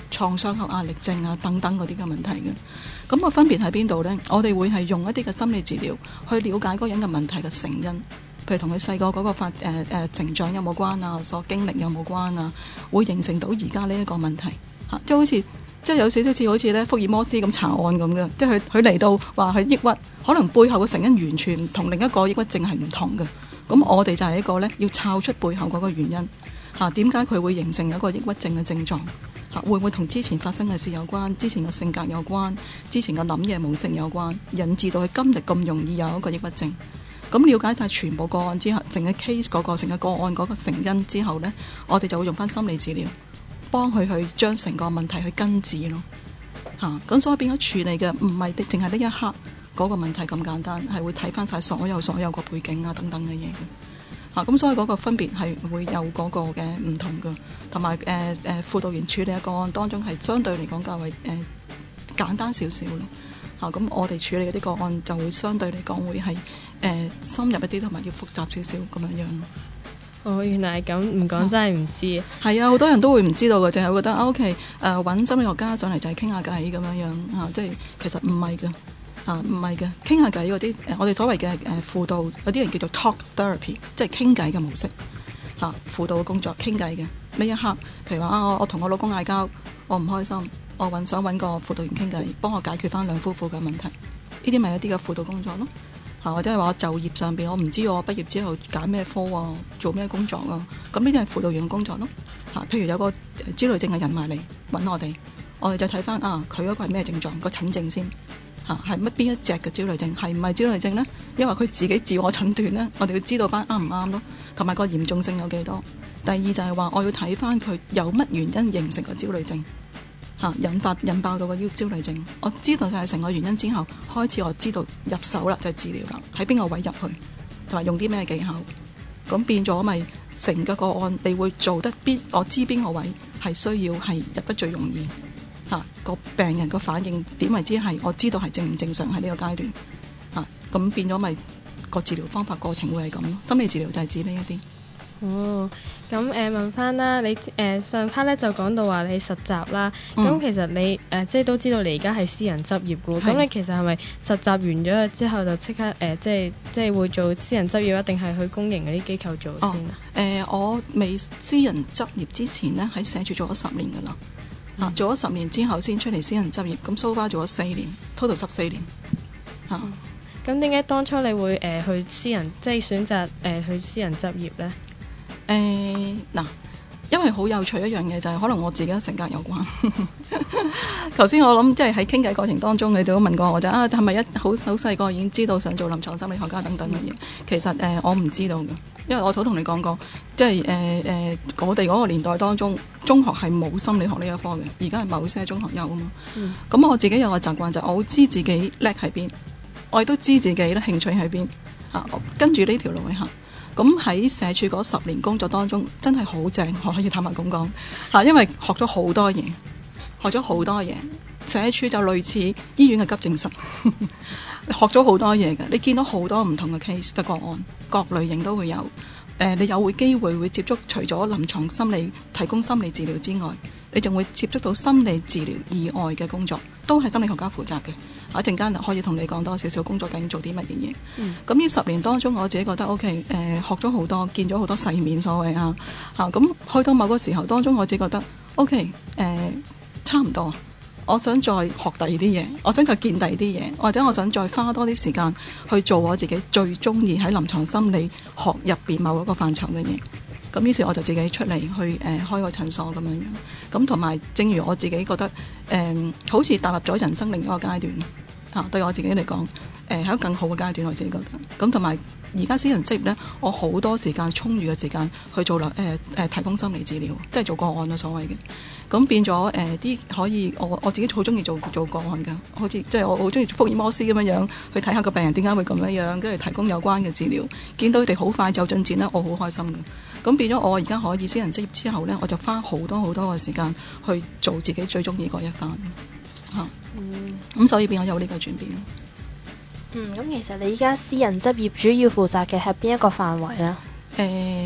創傷後壓力症啊等等嗰啲嘅問題嘅。咁個分別喺邊度呢？我哋會係用一啲嘅心理治療去了解嗰個人嘅問題嘅成因，譬如同佢細個嗰個發誒誒、呃、成長有冇關啊，所經歷有冇關啊，會形成到而家呢一個問題嚇，即係好似即係有少少似好似咧福爾摩斯咁查案咁嘅，即係佢佢嚟到話佢抑鬱，可能背後嘅成因完全同另一個抑鬱症係唔同嘅。咁我哋就係一個咧要抄出背後嗰個原因嚇，點解佢會形成一個抑鬱症嘅症狀嚇？會唔會同之前發生嘅事有關？之前嘅性格有關？之前嘅諗嘢模式有關？引致到佢今日咁容易有一個抑鬱症？咁了解晒全部個案之後，成個 case 嗰個成個個案嗰個成因之後呢，我哋就會用翻心理治療幫佢去將成個問題去根治咯嚇。咁、啊、所以變咗處理嘅唔係淨係呢一刻嗰個問題咁簡單，係會睇翻晒所有所有個背景啊等等嘅嘢嘅嚇。咁、啊、所以嗰個分別係會有嗰個嘅唔同嘅，同埋誒誒輔導員處理嘅個案當中係相對嚟講較為誒、呃、簡單少少咯嚇。咁、啊、我哋處理嗰啲個案就會相對嚟講會係誒、呃、深入一啲，同埋要複雜少少咁樣樣。 哦，原來係咁，唔講真係唔知。 係啊，好多人都會唔知道嘅，淨係會覺得 O K 誒揾心理學家上嚟就係傾下偈咁樣樣啊，即係其實唔係嘅啊，唔係嘅，傾下偈嗰啲誒，我哋所謂嘅誒輔導有啲人叫做 talk therapy，即係傾偈嘅模式嚇、啊。輔導嘅工作傾偈嘅呢一刻，譬如話啊，我我同我老公嗌交，我唔開心，我揾想揾個輔導員傾偈，幫我解決翻兩夫婦嘅問題，呢啲咪一啲嘅輔導工作咯。或者係話我就業上邊，我唔知我畢業之後揀咩科啊，做咩工作啊，咁呢啲係輔導員嘅工作咯。嚇，譬如有個焦慮症嘅人埋嚟揾我哋，我哋就睇翻啊，佢嗰個係咩症狀，個診症先嚇，係乜邊一隻嘅焦慮症，係唔係焦慮症呢？因為佢自己自我診斷呢，我哋要知道翻啱唔啱咯，同埋個嚴重性有幾多。第二就係話我要睇翻佢有乜原因形成個焦慮症。嚇、啊、引發引爆到個焦焦慮症，我知道晒成個原因之後，開始我知道入手啦，就係、是、治療啦，喺邊個位入去，同埋用啲咩技巧，咁變咗咪成個個案，你會做得邊？我知邊個位係需要係入得最容易嚇，個、啊、病人個反應點為之係我知道係正唔正常喺呢個階段嚇，咁、啊、變咗咪個治療方法過程會係咁咯。心理治療就係指呢一啲。 哦，咁誒、呃、問翻啦，你誒、呃、上 part 咧就講到話你實習啦，咁、嗯、其實你誒、呃、即係都知道你而家係私人執業嘅，咁你其實係咪實習完咗之後就即刻誒、呃、即係即係會做私人執業，一定係去公營嗰啲機構做先啊？誒、 哦呃，我未私人執業之前呢，喺社署做咗十年噶啦，啊、嗯、做咗十年之後先出嚟私人執業，咁 so far 做咗四年 ，total 十四年嚇。 咁點解當初你會誒、呃、去私人即係選擇誒、呃、去私人執業咧？ 誒嗱、呃，因為好有趣一樣嘢就係、是、可能我自己嘅性格有關。頭先我諗即係喺傾偈過程當中，你哋都問過我就啊，係咪一好好細個已經知道想做臨床心理學家等等嘅嘢？其實誒、呃、我唔知道嘅，因為我早同你講過，即係誒誒我哋嗰個年代當中，中學係冇心理學呢一科嘅，而家係某些中學有啊嘛。咁、嗯、我自己有個習慣就係、是、我知自己叻喺邊，我亦都知自己咧興趣喺邊嚇，跟住呢條路去行。咁喺社署嗰十年工作當中，真係好正，我可以坦白咁講嚇，因為學咗好多嘢，學咗好多嘢。社署就類似醫院嘅急症室，學咗好多嘢嘅。你見到好多唔同嘅 case 嘅個案，各類型都會有。誒、呃，你有會機會會接觸，除咗臨床心理提供心理治療之外，你仲會接觸到心理治療以外嘅工作，都係心理學家負責嘅。一陣間可以同你講多少少工作究竟做啲乜嘢嘢。咁呢、嗯、十年當中，我自己覺得 OK，誒、呃、學咗好多，見咗好多世面所謂啊嚇。咁、啊、去到某個時候當中，我自己覺得 OK，誒、呃、差唔多。我想再學第二啲嘢，我想再見第二啲嘢，或者我想再花多啲時間去做我自己最中意喺臨床心理學入邊某一個範疇嘅嘢。咁於是我就自己出嚟去誒、呃、開個診所咁樣樣。咁同埋正如我自己覺得誒、呃，好似踏入咗人生另一個階段。嚇、啊，對我自己嚟講，誒、呃、係一個更好嘅階段，我自己覺得。咁同埋而家私人職業咧，我好多時間充裕嘅時間去做啦，誒、呃、誒、呃、提供心理治療，即係做個案啦所謂嘅。咁變咗誒啲可以，我我自己好中意做做個案㗎，好似即係我好中意福爾摩斯咁樣樣去睇下個病人點解會咁樣樣，跟住提供有關嘅治療。見到佢哋好快就進展咧，我好開心㗎。咁變咗我而家可以私人職業之後咧，我就花好多好多嘅時間去做自己最中意嗰一番。嚇，嗯，咁所以變咗有呢個轉變。 嗯，咁其實你依家私人執業主要負責嘅係邊一個範圍咧？ 誒、呃，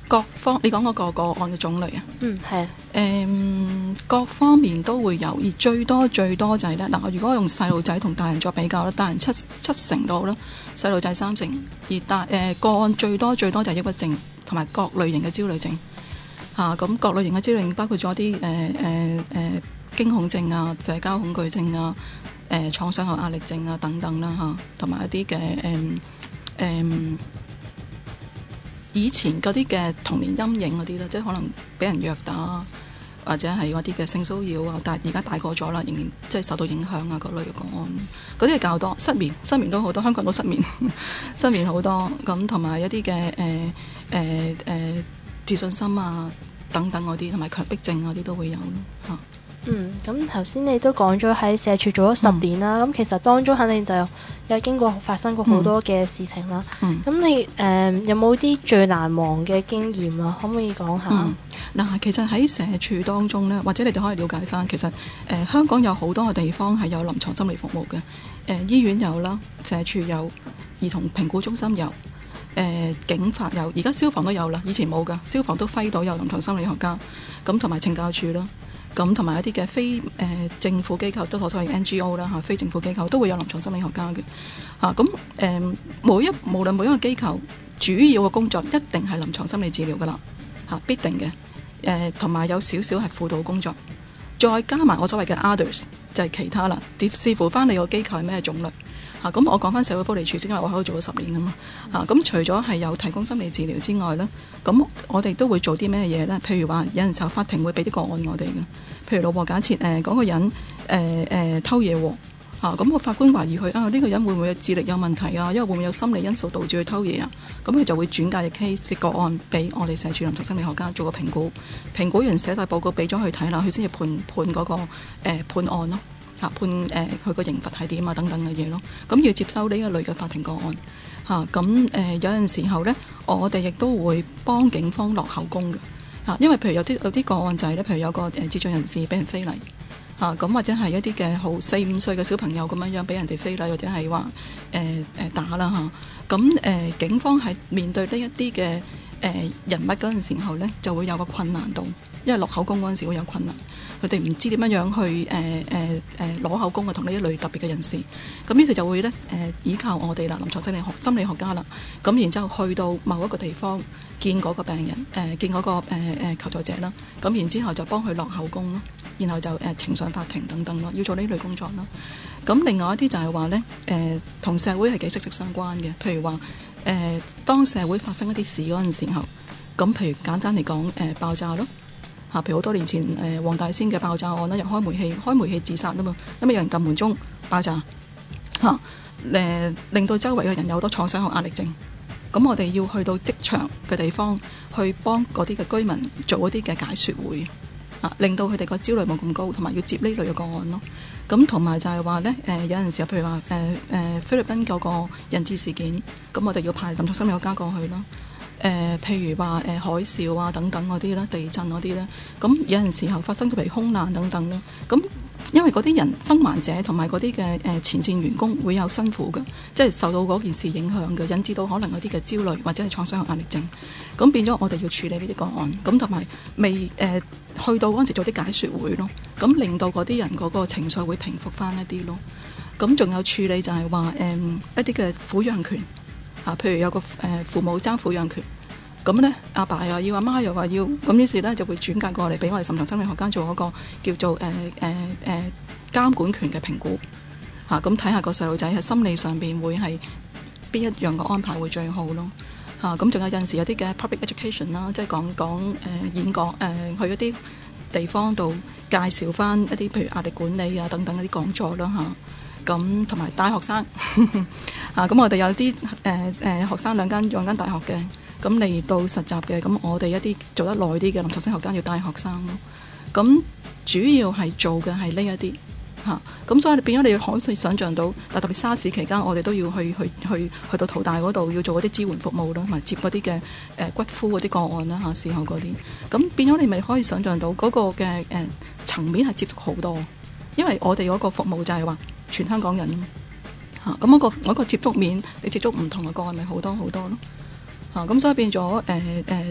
各方你講嗰個個案嘅種類啊？ 嗯，係啊。 誒，各方面都會有，而最多最多就係咧嗱，如果用細路仔同大人作比較咧，大人七七成到啦，細路仔三成，而大誒、呃、個案最多最多就係抑鬱症同埋各類型嘅焦慮症嚇。咁、啊、各類型嘅焦慮症包括咗啲誒誒誒驚恐症啊、社交恐懼症啊、誒、呃、創傷後壓力症啊等等啦嚇，同、啊、埋一啲嘅誒誒。以前嗰啲嘅童年陰影嗰啲咧，即係可能俾人虐打，或者係嗰啲嘅性騷擾啊，但係而家大個咗啦，仍然即係受到影響啊，嗰類嘅個案，嗰啲係較多。失眠，失眠都好多，香港都失眠，失眠好多。咁同埋一啲嘅誒誒誒自信心啊等等嗰啲，同埋強迫症嗰啲都會有咯嚇。 嗯，咁頭先你都講咗喺社署做咗十年啦，咁、嗯、其實當中肯定就有，有經過發生過好多嘅事情啦。咁、嗯、你誒、呃、有冇啲最難忘嘅經驗啊？可唔可以講下？嗱、 嗯，其實喺社署當中呢，或者你哋可以了解翻，其實誒、呃、香港有好多嘅地方係有臨床心理服務嘅。誒、呃、醫院有啦，社署有，兒童評估中心有，誒、呃、警法有，而家消防都有啦。以前冇㗎，消防都揮到有臨床心理學家，咁同埋懲教署啦。咁同埋一啲嘅非誒、呃、政府機構，即係所謂 N G O 啦嚇，非政府機構都會有臨床心理學家嘅嚇。咁、啊、誒、呃、每一無論每一個機構，主要嘅工作一定係臨床心理治療噶啦嚇，必定嘅誒，同、呃、埋有少少係輔導工作，再加埋我所謂嘅 others 就係其他啦。跌視乎翻你個機構係咩種類嚇。咁、啊、我講翻社會福利署先，因為我喺度做咗十年啊嘛嚇。咁、啊、除咗係有提供心理治療之外咧，咁我哋都會做啲咩嘢咧？譬如話有陣時候法庭會俾啲個案我哋嘅。譬如老婆假設誒嗰、呃那個人誒誒、呃呃、偷嘢喎嚇，咁、啊、個法官懷疑佢啊呢、這個人會唔會有智力有問題啊？因為會唔會有心理因素導致佢偷嘢啊？咁佢就會轉介嘅 case 嘅個案俾我哋社署臨床心理學家做個評估，評估完寫晒報告俾咗佢睇啦，佢先至判判嗰、那個、呃、判案咯嚇，判誒佢個刑罰係點啊等等嘅嘢咯。咁要接收呢一類嘅法庭個案嚇，咁、啊、誒、呃、有陣時候咧，我哋亦都會幫警方落口供嘅。嚇，因為譬如有啲有啲個案就係咧，譬如有個誒智障人士俾人非禮嚇，咁或者係一啲嘅好四五歲嘅小朋友咁樣樣俾人哋非禮，或者係話誒誒打啦嚇，咁、啊、誒、呃、警方係面對呢一啲嘅誒人物嗰陣時候咧，就會有個困難度，因為落口供嗰陣時會有困難，佢哋唔知點樣樣去誒誒誒攞口供啊，同呢一類特別嘅人士，咁於是就會咧誒、呃、依靠我哋啦，臨床心理學心理學家啦，咁然之後去到某一個地方。見嗰個病人，誒、呃、見嗰、那個誒誒、呃、求助者啦，咁然之後就幫佢落口供咯，然後就誒、呃、呈上法庭等等咯，要做呢類工作咯。咁另外一啲就係話咧，誒、呃、同社會係幾息息相關嘅，譬如話誒、呃、當社會發生一啲事嗰陣時候，咁譬如簡單嚟講，誒、呃、爆炸咯嚇，譬如好多年前誒、呃、黃大仙嘅爆炸案啦，又開煤氣開煤氣自殺啊嘛，因為有人撳門鐘爆炸嚇，誒、啊呃、令到周圍嘅人有好多創傷後壓力症。咁我哋要去到職場嘅地方，去幫嗰啲嘅居民做一啲嘅解說會，啊，令到佢哋個焦慮冇咁高，同埋要接呢類嘅個案咯。咁同埋就係話咧，誒、呃、有陣時候，譬如話誒誒菲律賓嗰個人質事件，咁我哋要派臨床心理學家過去啦。誒、呃，譬如話誒、呃、海嘯啊等等嗰啲啦，地震嗰啲咧，咁有陣時候發生咗譬如空難等等啦，咁。因為嗰啲人生還者同埋嗰啲嘅誒前線員工會有辛苦嘅，即係受到嗰件事影響嘅，引致到可能嗰啲嘅焦慮或者係創傷後壓力症，咁變咗我哋要處理呢啲個案，咁同埋未誒、呃、去到嗰陣時做啲解説會咯，咁令到嗰啲人嗰個情緒會平復翻一啲咯，咁仲有處理就係話誒一啲嘅撫養權啊，譬如有個誒、呃、父母爭撫養權。咁咧，阿爸又要，阿媽又話要，咁於是咧就會轉介過嚟俾我哋臨床心理學家做一個叫做誒誒誒監管權嘅評估嚇，咁睇下個細路仔喺心理上邊會係邊一樣嘅安排會最好咯嚇，咁、啊、仲有陣時有啲嘅 public education 啦，即係講講誒、呃、演講誒、呃、去一啲地方度介紹翻一啲譬如壓力管理啊等等嗰啲講座啦嚇，咁同埋帶學生嚇，咁、啊、我哋有啲誒誒學生兩間兩間大學嘅。咁嚟到實習嘅，咁我哋一啲做得耐啲嘅臨床心理學家要帶學生咯。咁主要係做嘅係呢一啲嚇，咁所以變咗你可以想像到，但特別沙士期間，我哋都要去去去去到淘大嗰度要做嗰啲支援服務啦，同埋接嗰啲嘅誒骨枯嗰啲個案啦嚇，事後嗰啲。咁變咗你咪可以想像到嗰個嘅誒、呃、層面係接觸好多，因為我哋嗰個服務就係話全香港人嚇，咁嗰個嗰個接觸面，你接觸唔同嘅個案咪好多好多咯。啊，咁所以變咗誒誒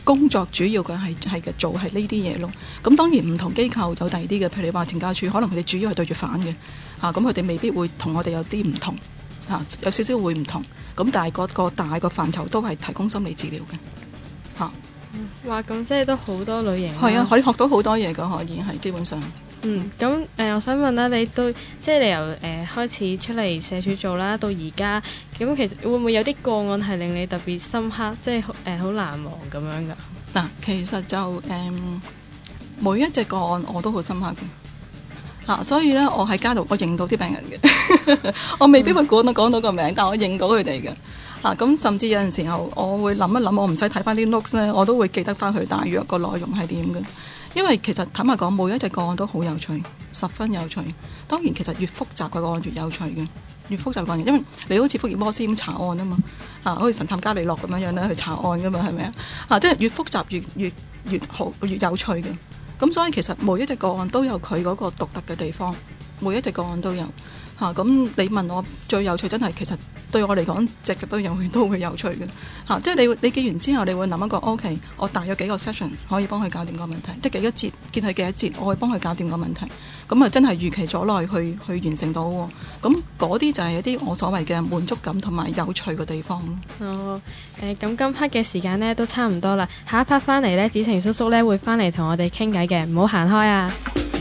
工作主要嘅係係嘅做係呢啲嘢咯。咁當然唔同機構有第二啲嘅，譬如你話懲教署，可能佢哋主要係對住犯嘅，嚇咁佢哋未必會同我哋有啲唔同，嚇、啊、有少少會唔同。咁但係個個大個範疇都係提供心理治療嘅，嚇、啊。 哇！咁即係都好多類型。 係啊，可以學到好多嘢㗎，可以係基本上。 嗯，咁誒、呃，我想問啦，你都即係你由誒、呃、開始出嚟社署做啦，到而家，咁其實會唔會有啲個案係令你特別深刻，即係誒好難忘咁樣㗎？ 嗱，其實就誒、嗯、每一隻個案我都好深刻嘅，嚇、啊，所以咧我喺街度我認到啲病人嘅，我未必會講到講到個名，嗯、但我認到佢哋嘅。啊，咁甚至有陣時候，我會諗一諗，我唔使睇翻啲 notes 咧，我都會記得翻佢大約個內容係點嘅。因為其實坦白講，每一隻個案都好有趣，十分有趣。當然，其實越複雜嘅個案越有趣嘅，越複雜嘅個案，因為你好似福爾摩斯咁查案啊嘛，啊，好似神探加利洛咁樣樣咧去查案噶嘛，係咪啊？啊，即係越複雜越越越好越有趣嘅。咁所以其實每一隻個案都有佢嗰個獨特嘅地方，每一隻個案都有。嚇咁、啊、你問我最有趣真係其實對我嚟講隻隻都有都會有趣嘅嚇、啊，即係你你記完之後，你會諗一個 OK，我大約幾個 session 可以幫佢搞掂個問題，即係幾多節見佢幾多節，我會幫佢搞掂個問題。咁啊真係預期咗內去去完成到喎。咁嗰啲就係一啲我所謂嘅滿足感同埋有趣嘅地方咯。 哦，誒、呃、咁今 part 嘅時間呢都差唔多啦，下一 part 翻嚟呢，子晴叔叔呢會翻嚟同我哋傾偈嘅，唔好行開啊！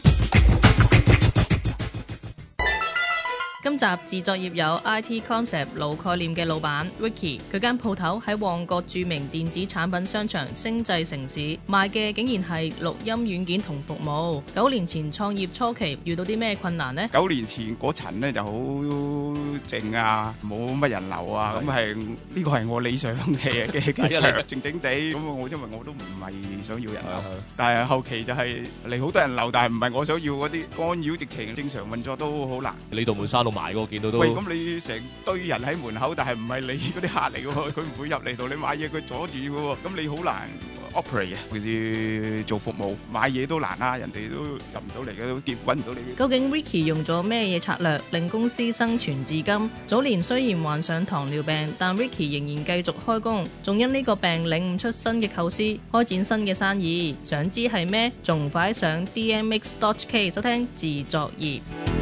今集自作業有 I T Concept 腦概念嘅老闆 Ricky， 佢間鋪頭喺旺角著名電子產品商場星際城市賣嘅竟然係錄音軟件同服務。九年前創業初期遇到啲咩困難呢？ 九年前嗰層咧就好靜啊，冇乜人流啊，咁係呢個係我理想嘅嘅嘅場，靜靜地咁我因為我都唔係想要人流，但係後期就係嚟好多人流，但係唔係我想要嗰啲干擾，直情正常運作都好難。 你道門閂到埋嗰個見到都。 喂，咁你成堆人喺門口，但係唔係你嗰啲客嚟嘅喎，佢唔會入嚟到你買嘢，佢阻住嘅喎，咁你好難 operate 啊！尤其是做服務買嘢都難啦，人哋都入唔到嚟嘅，都揾唔到你。 究竟 Ricky 用咗咩嘢策略令公司生存至今？早年雖然患上糖尿病，但 Ricky 仍然繼續開工，仲因呢個病領悟出新嘅構思，開展新嘅生意。想知係咩？仲快上 D M X dot K 收聽自作業。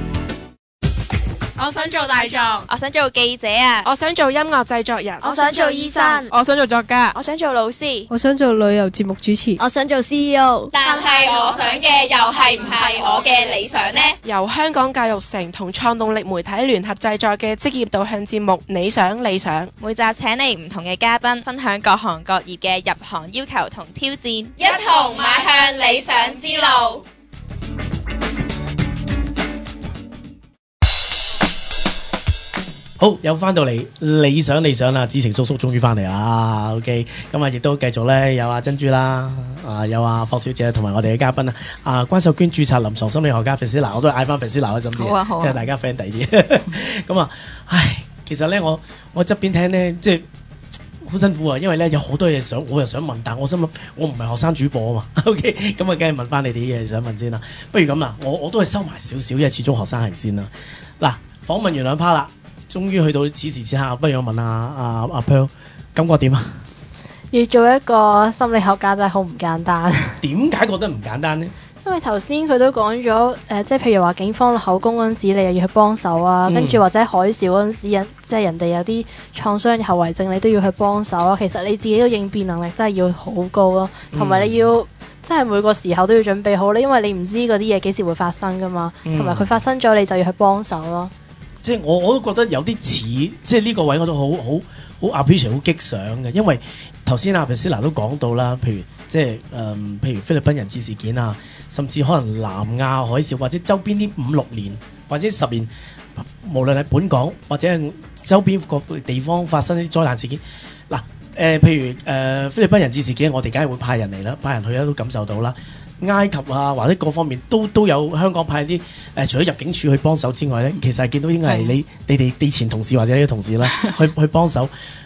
我想做大狀，我想做記者啊， 我想做音樂製作人， 我想做醫生， 我想做作家， 我想做老師， 我想做旅遊節目主持， 我想做 C E O。 但係我想嘅又係唔係我嘅理想呢？ 由香港教育城同創動力媒體聯合製作嘅職業導向節目《你想理想》， 每集請嚟唔同嘅嘉賓，分享各行各業嘅入行要求同挑戰，一同邁向理想之路。 好，又翻到嚟理想理想啦，子晴叔叔終於翻嚟啦 ，OK， 咁啊亦都繼續咧有阿珍珠啦，啊有阿霍小姐同埋我哋嘅嘉賓啊，啊關秀娟註冊臨床心理學家 Priscilla， 我都嗌翻 Priscilla 開心啲， 好啊好啊， 即係大家 friend 啲啲，咁啊，唉，其實咧我我側邊聽咧即係好辛苦啊，因為咧有好多嘢想，我又想問，但我心諗我唔係學生主播啊嘛 ，OK， 咁啊梗係問翻你哋啲嘢想問先啦，不如咁啦，我我都係收埋少少，因為始終學生係先啦，嗱訪問完兩 part 啦。終於去到此時此刻，不如我問下阿阿 Pearl 感覺點啊？ 要做一個心理學家真係好唔簡單。 點解覺得唔簡單呢？ 因為頭先佢都講咗誒，即係譬如話警方口供嗰陣時，你又要去幫手啊，跟住、嗯、或者海嘯嗰陣時，人即係人哋有啲創傷後遺症，你都要去幫手啊。其實你自己嘅應變能力真係要好高咯，同埋你要、嗯、即係每個時候都要準備好咧，因為你唔知嗰啲嘢幾時會發生噶嘛，同埋佢發生咗，你就要去幫手咯。 即係我我都覺得有啲似，即係呢個位我都好好好 appreciate 好激賞嘅，因為頭先阿 Priscilla 都講到啦，譬如即係誒、呃，譬如菲律賓人質事件啊，甚至可能南亞海嘯或者周邊啲五六年或者十年，無論係本港或者係周邊各地方發生啲災難事件，嗱誒、呃，譬如誒、呃、菲律賓人質事件，我哋梗係會派人嚟啦，派人去啦，都感受到啦。埃及啊，或者各方面都都有香港派啲誒、呃，除咗入境處去幫手之外咧，其實係見到應該係你你哋啲前同事或者呢個同事啦，去去幫手。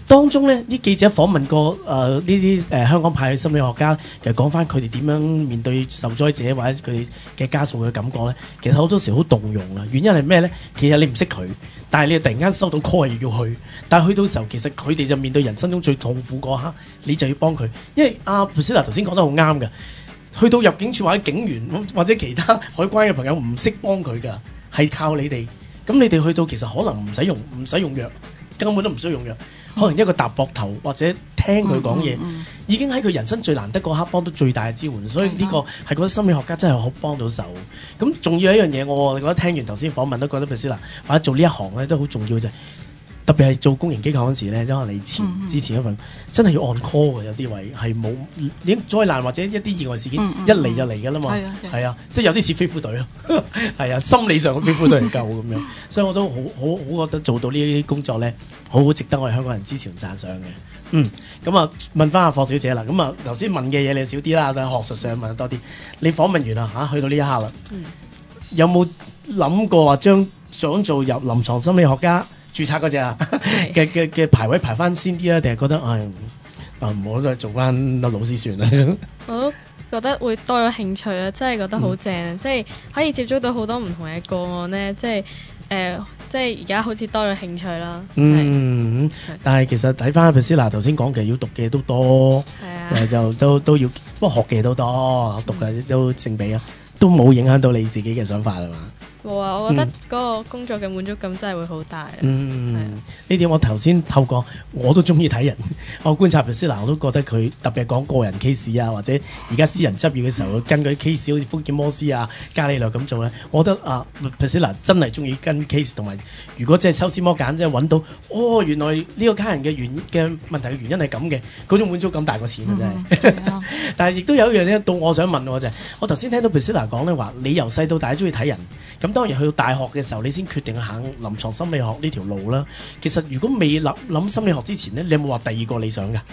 當中咧，啲記者訪問過誒呢啲誒香港派嘅心理學家，其實講翻佢哋點樣面對受災者或者佢哋嘅家屬嘅感覺咧，其實好多時好動容啊。原因係咩咧？其實你唔識佢，但係你突然間收到 call 又要去，但係去到時候其實佢哋就面對人生中最痛苦嗰刻，你就要幫佢。因為阿 Priscilla 頭先講得好啱嘅，去到入境處或者警員或者其他海關嘅朋友唔識幫佢㗎，係靠你哋。咁你哋去到其實可能唔使用唔使用藥，根本都唔需要用藥。可能一個搭膊頭或者聽佢講嘢，嗯嗯嗯、已經喺佢人生最難得嗰刻幫到最大嘅支援，所以呢個係覺得心理學家真係好幫到手。咁仲要一樣嘢，我覺得聽完頭先訪問都覺得 Priscilla 或者做呢一行咧都好重要就係，特別係做公營機構嗰時咧，即係可能你前嗯嗯之前一份真係要按 call 嘅，有啲位係冇已災難或者一啲意外事件、嗯嗯、一嚟就嚟㗎啦嘛，係、嗯嗯、啊，啊，即係有啲似飛虎隊咯，係啊，心理上嘅飛虎隊嚟救咁樣，所以我都好好好覺得做到呢啲工作咧，好好值得我哋香港人支持同讚賞嘅。嗯，咁啊問翻阿霍小姐啦，咁啊頭先問嘅嘢你少啲啦，但係學術上問得多啲。你訪問完啦嚇、啊，去到呢一刻啦，嗯、有冇諗過話將想做入臨床心理學家？註冊嗰隻啊嘅嘅嘅排位排翻先啲啊，定係覺得唉啊唔好再做翻老師算啦。 我都覺得會多咗興趣啊，真係覺得好正，嗯、即係可以接觸到好多唔同嘅個案咧，即係誒、呃，即係而家好似多咗興趣啦。嗯， 但係其實睇翻 Priscilla 頭先講，其實要讀嘅都多，誒、啊、就都都要，不過學嘅都多，讀嘅都正比啊，都冇影響到你自己嘅想法係嘛？ 冇啊！我覺得嗰個工作嘅滿足感真係會好大。 嗯，呢點我頭先透過我都中意睇人，我觀察 Priscilla 我都覺得佢特別係講個人 case 啊，或者而家私人執業嘅時候，跟嗰啲 case 好似福爾摩斯啊、伽利略咁做咧，我覺得啊 Priscilla 真係中意跟 case， 同埋如果即係抽絲剝繭，即係揾到哦，原來呢個家人嘅原嘅問題嘅原因係咁嘅，嗰種滿足感大過錢啊真係。嗯、但係亦都有一樣嘢到我想問我就係、是，我頭先聽到 Priscilla 講咧話，你由細到大中意睇人，咁。當然去到大學嘅時候，你先決定行臨床心理學呢條路啦。其實如果未諗諗心理學之前咧，你有冇話第二個理想㗎？誒、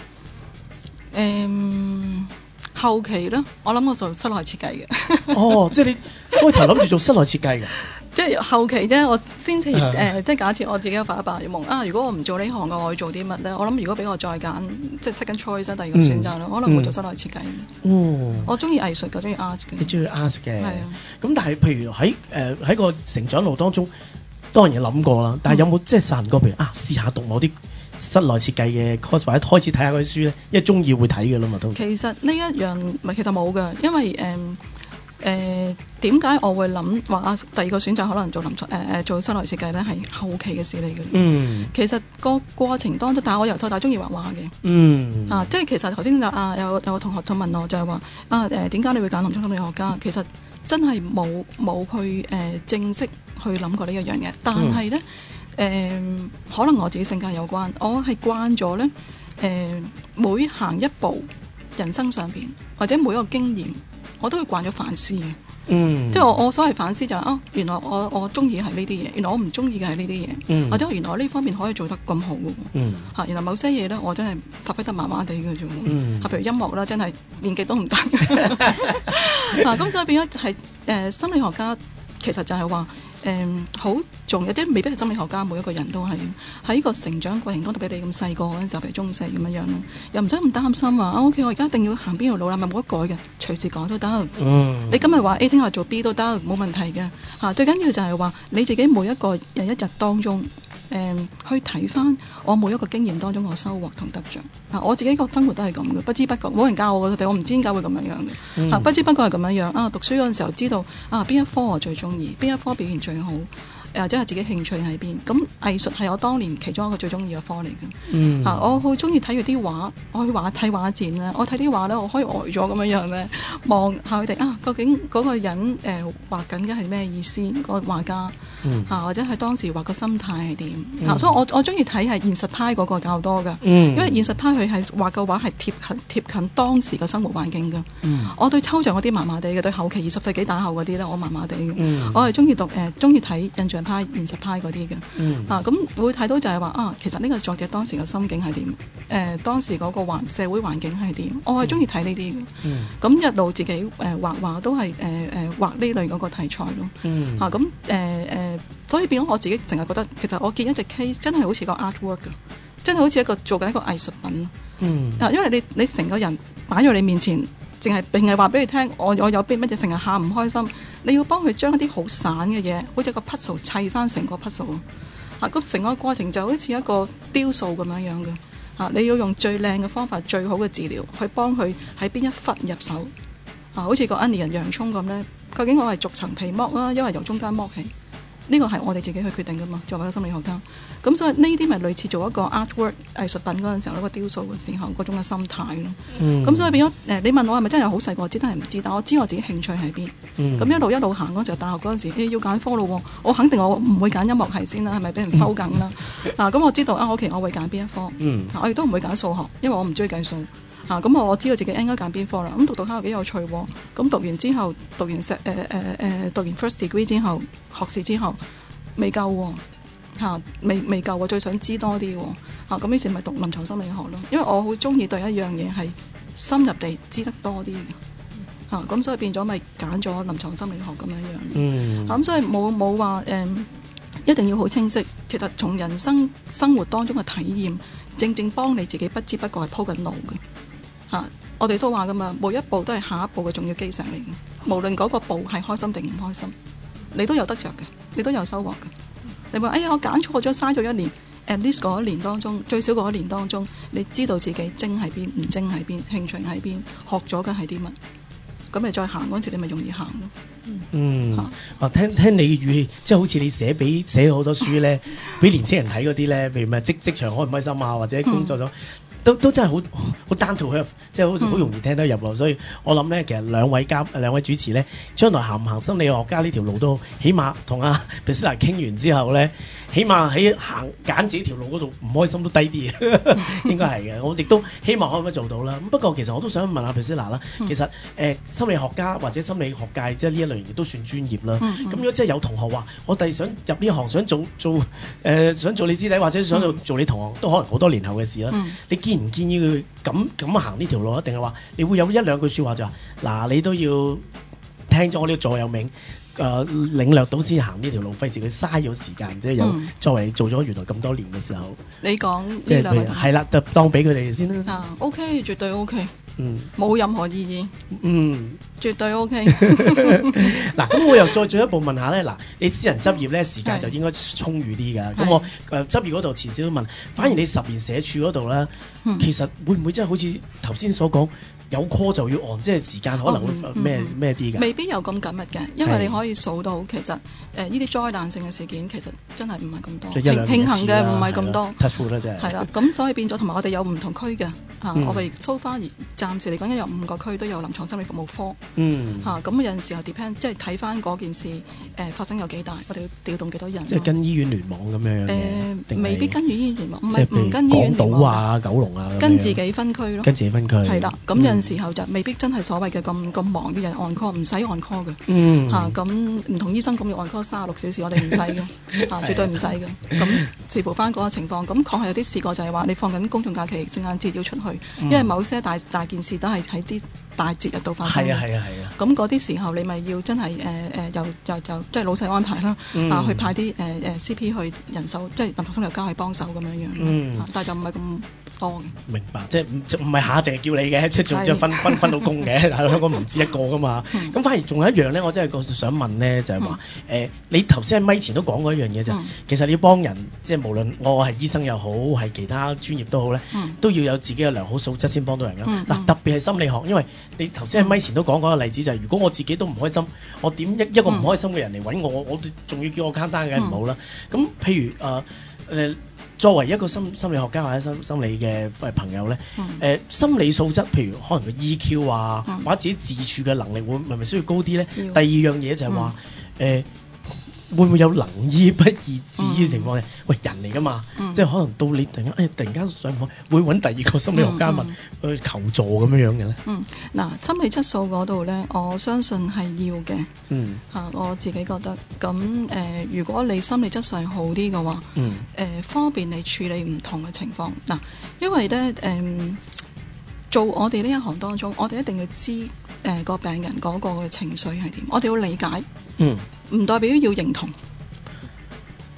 嗯，後期咧，我諗我做室內設計嘅。哦， 即係你開頭諗住做室內設計嘅。 即係後期啫，我先至誒、呃，即係假設我自己有發一白日夢啊！如果我唔做呢行嘅，我會做啲乜咧？我諗如果俾我再揀，即係 second choice 第二個選擇咧，可能會做室內設計。嗯，我中意藝術嘅，中意 art 嘅。 你中意 art 嘅？係啊。咁但係譬如喺誒喺個成長路當中，當然有諗過啦。但係有冇即係實行過？譬如啊，試下讀某啲室內設計嘅 course，或者開始睇下嗰啲書咧，因為中意會睇嘅啦嘛都。 其實呢一樣唔係，其實冇嘅，因為誒。嗯誒點解我會諗話啊？第二個選擇可能做臨床誒誒做室內設計咧，係後期嘅事嚟嘅。嗯，其實個過程當中，但係我由細到大中意畫畫嘅。嗯，啊，即係其實頭先就啊有有個同學就問我就係話啊誒點解你會揀臨床心理學家？其實真係冇冇去誒、呃、正式去諗過呢一樣嘢，但係咧誒可能我自己性格有關，我係慣咗咧誒每行一步人生上邊或者每一個經驗。我都會慣咗反思嘅，嗯、即係我我所謂反思就係、是、啊，原來我我中意係呢啲嘢，原來我唔中意嘅係呢啲嘢，嗯、或者原來我呢方面可以做得咁好嘅，嚇、嗯啊、原來某些嘢咧我真係發揮得麻麻地嘅啫，嚇、嗯、譬如音樂啦，真係練極都唔得，嗱咁所以變咗係誒心理學家其實就係話。誒好重要，即係未必係心理學家，每一個人都係喺個成長過程當中，特別你咁細個嗰陣時候，譬如中四咁樣樣咯，又唔使咁擔心啊。O、OK, K， 我而家一定要行邊條路啦，咪冇得改嘅，隨時改都得。嗯、你今日話 A， 聽日做 B 都得，冇問題嘅。嚇、啊，最緊要就係話你自己每一個日一日當中，誒、嗯、去睇翻我每一個經驗當中我收穫同得着。嚇、啊，我自己個生活都係咁嘅，不知不覺冇人教我嘅，我唔知點解會咁樣樣嘅。嚇、嗯啊，不知不覺係咁樣樣啊。讀書嗰陣時候知道啊，邊一科我最中意，邊一科表現最好。或者係自己興趣喺邊，咁藝術係我當年其中一個最中意嘅科嚟嘅。嗯，啊，我好中意睇佢啲畫，我去畫睇畫展咧，我睇啲畫咧，我可以呆咗咁樣樣咧，望下佢哋啊，究竟嗰個人誒、呃、畫緊嘅係咩意思？嗰、那個畫家，嗯、啊，或者係當時畫個心態係點？嗯、啊，所以我我中意睇係現實派嗰個較多嘅，嗯、因為現實派佢係畫嘅畫係貼近貼近當時嘅生活環境嘅。嗯、我對抽象嗰啲麻麻地嘅，對後期二十世紀打後嗰啲咧，我麻麻地嘅。嗯、我係中意讀誒，中意睇印象派、現實派嗰啲嘅，嗯、啊咁會睇到就係話啊，其實呢個作者當時嘅心境係點？誒、呃，當時嗰個環社會環境係點？我係中意睇呢啲嘅。咁、嗯、一路自己誒、呃、畫畫都係誒誒畫呢類嗰個題材咯。嗯、啊咁誒誒，所以變咗我自己成日覺得，其實我見一隻 case 真係好似個 artwork 嘅。 真係好似一個做緊一個藝術品。 嗯， 啊，因為你你成個人擺喺你面前，淨係淨係話俾你聽，我我有啲乜嘢成日喊唔開心，你要幫佢將一啲好散嘅嘢，好似個 puzzle 砌翻成個 puzzle。啊，咁成個過程就好似一個雕塑咁樣樣嘅。啊，你要用最靚嘅方法、最好嘅治療去幫佢喺邊一忽入手。啊，好似個 onion 洋葱咁呢，究竟我係逐層皮剝啦，因為由中間剝起？呢個係我哋自己去決定噶嘛，作為一個心理學家。咁所以呢啲咪類似做一個 artwork 藝術品嗰陣時候，一個雕塑嘅時候嗰種嘅心態咯。咁、嗯、所以變咗誒，你問我係咪真係好細個知，真係唔知。但我知我自己興趣喺邊。咁、嗯、一路一路行嗰陣時候，大學嗰陣時，誒、欸、要揀科咯。我肯定我唔會揀音樂系先啦，係咪俾人摟緊啦？嗱、嗯，咁、啊、我知道啊，我其實我會揀邊一科。嗯、我亦都唔會揀數學，因為我唔中意計數。啊，咁我我知道自己應該揀邊科啦。咁讀讀下又幾有趣喎。咁讀完之後，讀完碩誒誒誒讀完 first degree 之後，學士之後。未夠喎、啊，未未夠喎，最想知多啲喎，嚇咁於是咪讀臨床心理學咯，因為我好中意對一樣嘢係深入地知得多啲嘅，嚇、啊、咁所以變咗咪揀咗臨床心理學咁樣樣，嗯，咁、啊、所以冇冇話誒一定要好清晰，其實從人生生活當中嘅體驗，正正幫你自己不知不覺係鋪緊路嘅，嚇、啊、我哋都話噶嘛，每一步都係下一步嘅重要基石嚟嘅，無論嗰個步係開心定唔開心。你都有得着嘅，你都有收穫嘅。你話哎呀，我揀錯咗，嘥咗一年。at least 嗰一年當中，最少嗰一年當中，你知道自己精喺邊，唔精喺邊，興趣喺邊，學咗嘅係啲乜，咁你再行嗰陣時，你咪容易行咯。 嗯，啊，啊聽聽你嘅語氣，即係好似你寫俾寫好多書咧，俾年青人睇嗰啲咧，譬如咩職職場開唔開心啊，或者工作咗。嗯都都真係好好 down to earth，即係好好容易聽得入咯。所以我諗咧，其實兩位嘉兩位主持咧，將來行唔行心理學家呢條路都，起碼同阿 Priscilla 傾完之後咧，起碼喺行揀自己條路嗰度唔開心都低啲嘅，應該係嘅。我亦都希望可唔可以做到啦。不過其實我都想問下 Priscilla 啦，其實誒、呃、心理學家或者心理學界即係呢一類型亦都算專業啦。咁、嗯嗯、如果即係有同學話，我第想入呢行，想做做誒、呃、想做你師弟，或者想做做你同學，都可能好多年後嘅事啦。嗯、你建唔建議佢咁咁行呢條路，定係話你會有一兩句説話就話嗱，你都要聽咗我呢個座右銘。誒、呃、領略到先行呢條路，費事佢嘥咗時間，即係有作為做咗原來咁多年嘅時候。你講即係係啦，就當俾佢哋先啦。啊 ，OK， 絕對 OK， 嗯，冇任何異議，嗯，絕對 OK。嗱，咁我又再進一步問下咧，嗱，你私人執業咧時間就應該充裕啲㗎。咁我誒執業嗰度遲少少問，反而你十年社署嗰度咧，嗯、其實會唔會真係好似頭先所講？有 call 就要按，即係時間可能會咩咩啲㗎？未必有咁緊密嘅，因為你可以數到其實誒呢啲災難性嘅事件其實真係唔係咁多，慶幸嘅唔係咁多。touch wood 啦，真係。係啦，咁所以變咗同埋我哋有唔同區嘅嚇，嗯、我哋 so far 而暫時嚟講，有五個區都有臨床心理服務科。嗯。嚇咁有陣時候 depend， 即係睇翻嗰件事誒、呃、發生有幾大，我哋要調動幾多人。即係跟醫院聯網咁樣嘅。誒、呃，未必跟住醫院聯網，唔係唔跟醫院聯網。港島啊、九龍啊。跟自己分區咯。跟自己分區。係啦，咁有陣時候就未必真係所謂嘅咁咁忙嘅人 on call， 唔使 on call 嘅。嗯。嚇咁唔同醫生咁要 on call 三十六小時，我哋唔使嘅，嚇絕對唔使嘅。咁視乎翻嗰個情況，咁確係有啲試過就係話你放緊公眾假期、聖誕節要出去，因為某些大大件事都係喺啲大節日度發生。係啊係啊係啊。咁嗰啲時候你咪要真係誒誒又又又即係老細安排啦，啊去派啲誒誒 C P 去人手，即係臨床心理學家去幫手咁樣樣。嗯。但係就唔係咁。明白，即係唔唔係下淨係叫你嘅，即係仲要分分分到工嘅，喺香港唔止一個噶嘛。咁、嗯、反而仲有一樣咧，我真係想問咧，就係話誒，你頭先喺咪前都講過一樣嘢就，嗯、其實你要幫人，即係無論我係醫生又好，係其他專業都好咧，嗯、都要有自己嘅良好素質先幫到人噶。嗱、嗯嗯，特別係心理學，因為你頭先喺咪前都講過個例子，就係、是、如果我自己都唔開心，我點一一個唔開心嘅人嚟揾我，我仲要叫我 count down 嘅唔好啦。咁、嗯、譬如誒誒。呃呃作為一個心心理學家或者心心理嘅朋友咧，誒、嗯呃、心理素質，譬如可能個 E Q 啊，嗯、或者自己自處嘅能力會係咪需要高啲咧？嗯、第二樣嘢就係話誒。會唔會有能醫不易治嘅情況咧？嗯、喂，人嚟噶嘛，嗯、即係可能到你突然間，哎，突然間上海會揾第二個心理學家問、嗯、去求助咁樣樣嘅咧？嗯，嗱，心理質素嗰度咧，我相信係要嘅。嗯，嚇、啊，我自己覺得，咁誒、呃，如果你心理質素好啲嘅話，嗯，誒、呃，方便你處理唔同嘅情況。嗱、啊，因為咧，誒、呃，做我哋呢一行當中，我哋一定要知誒、呃、個病人嗰個嘅情緒係點，我哋要理解。嗯。唔代表要認同，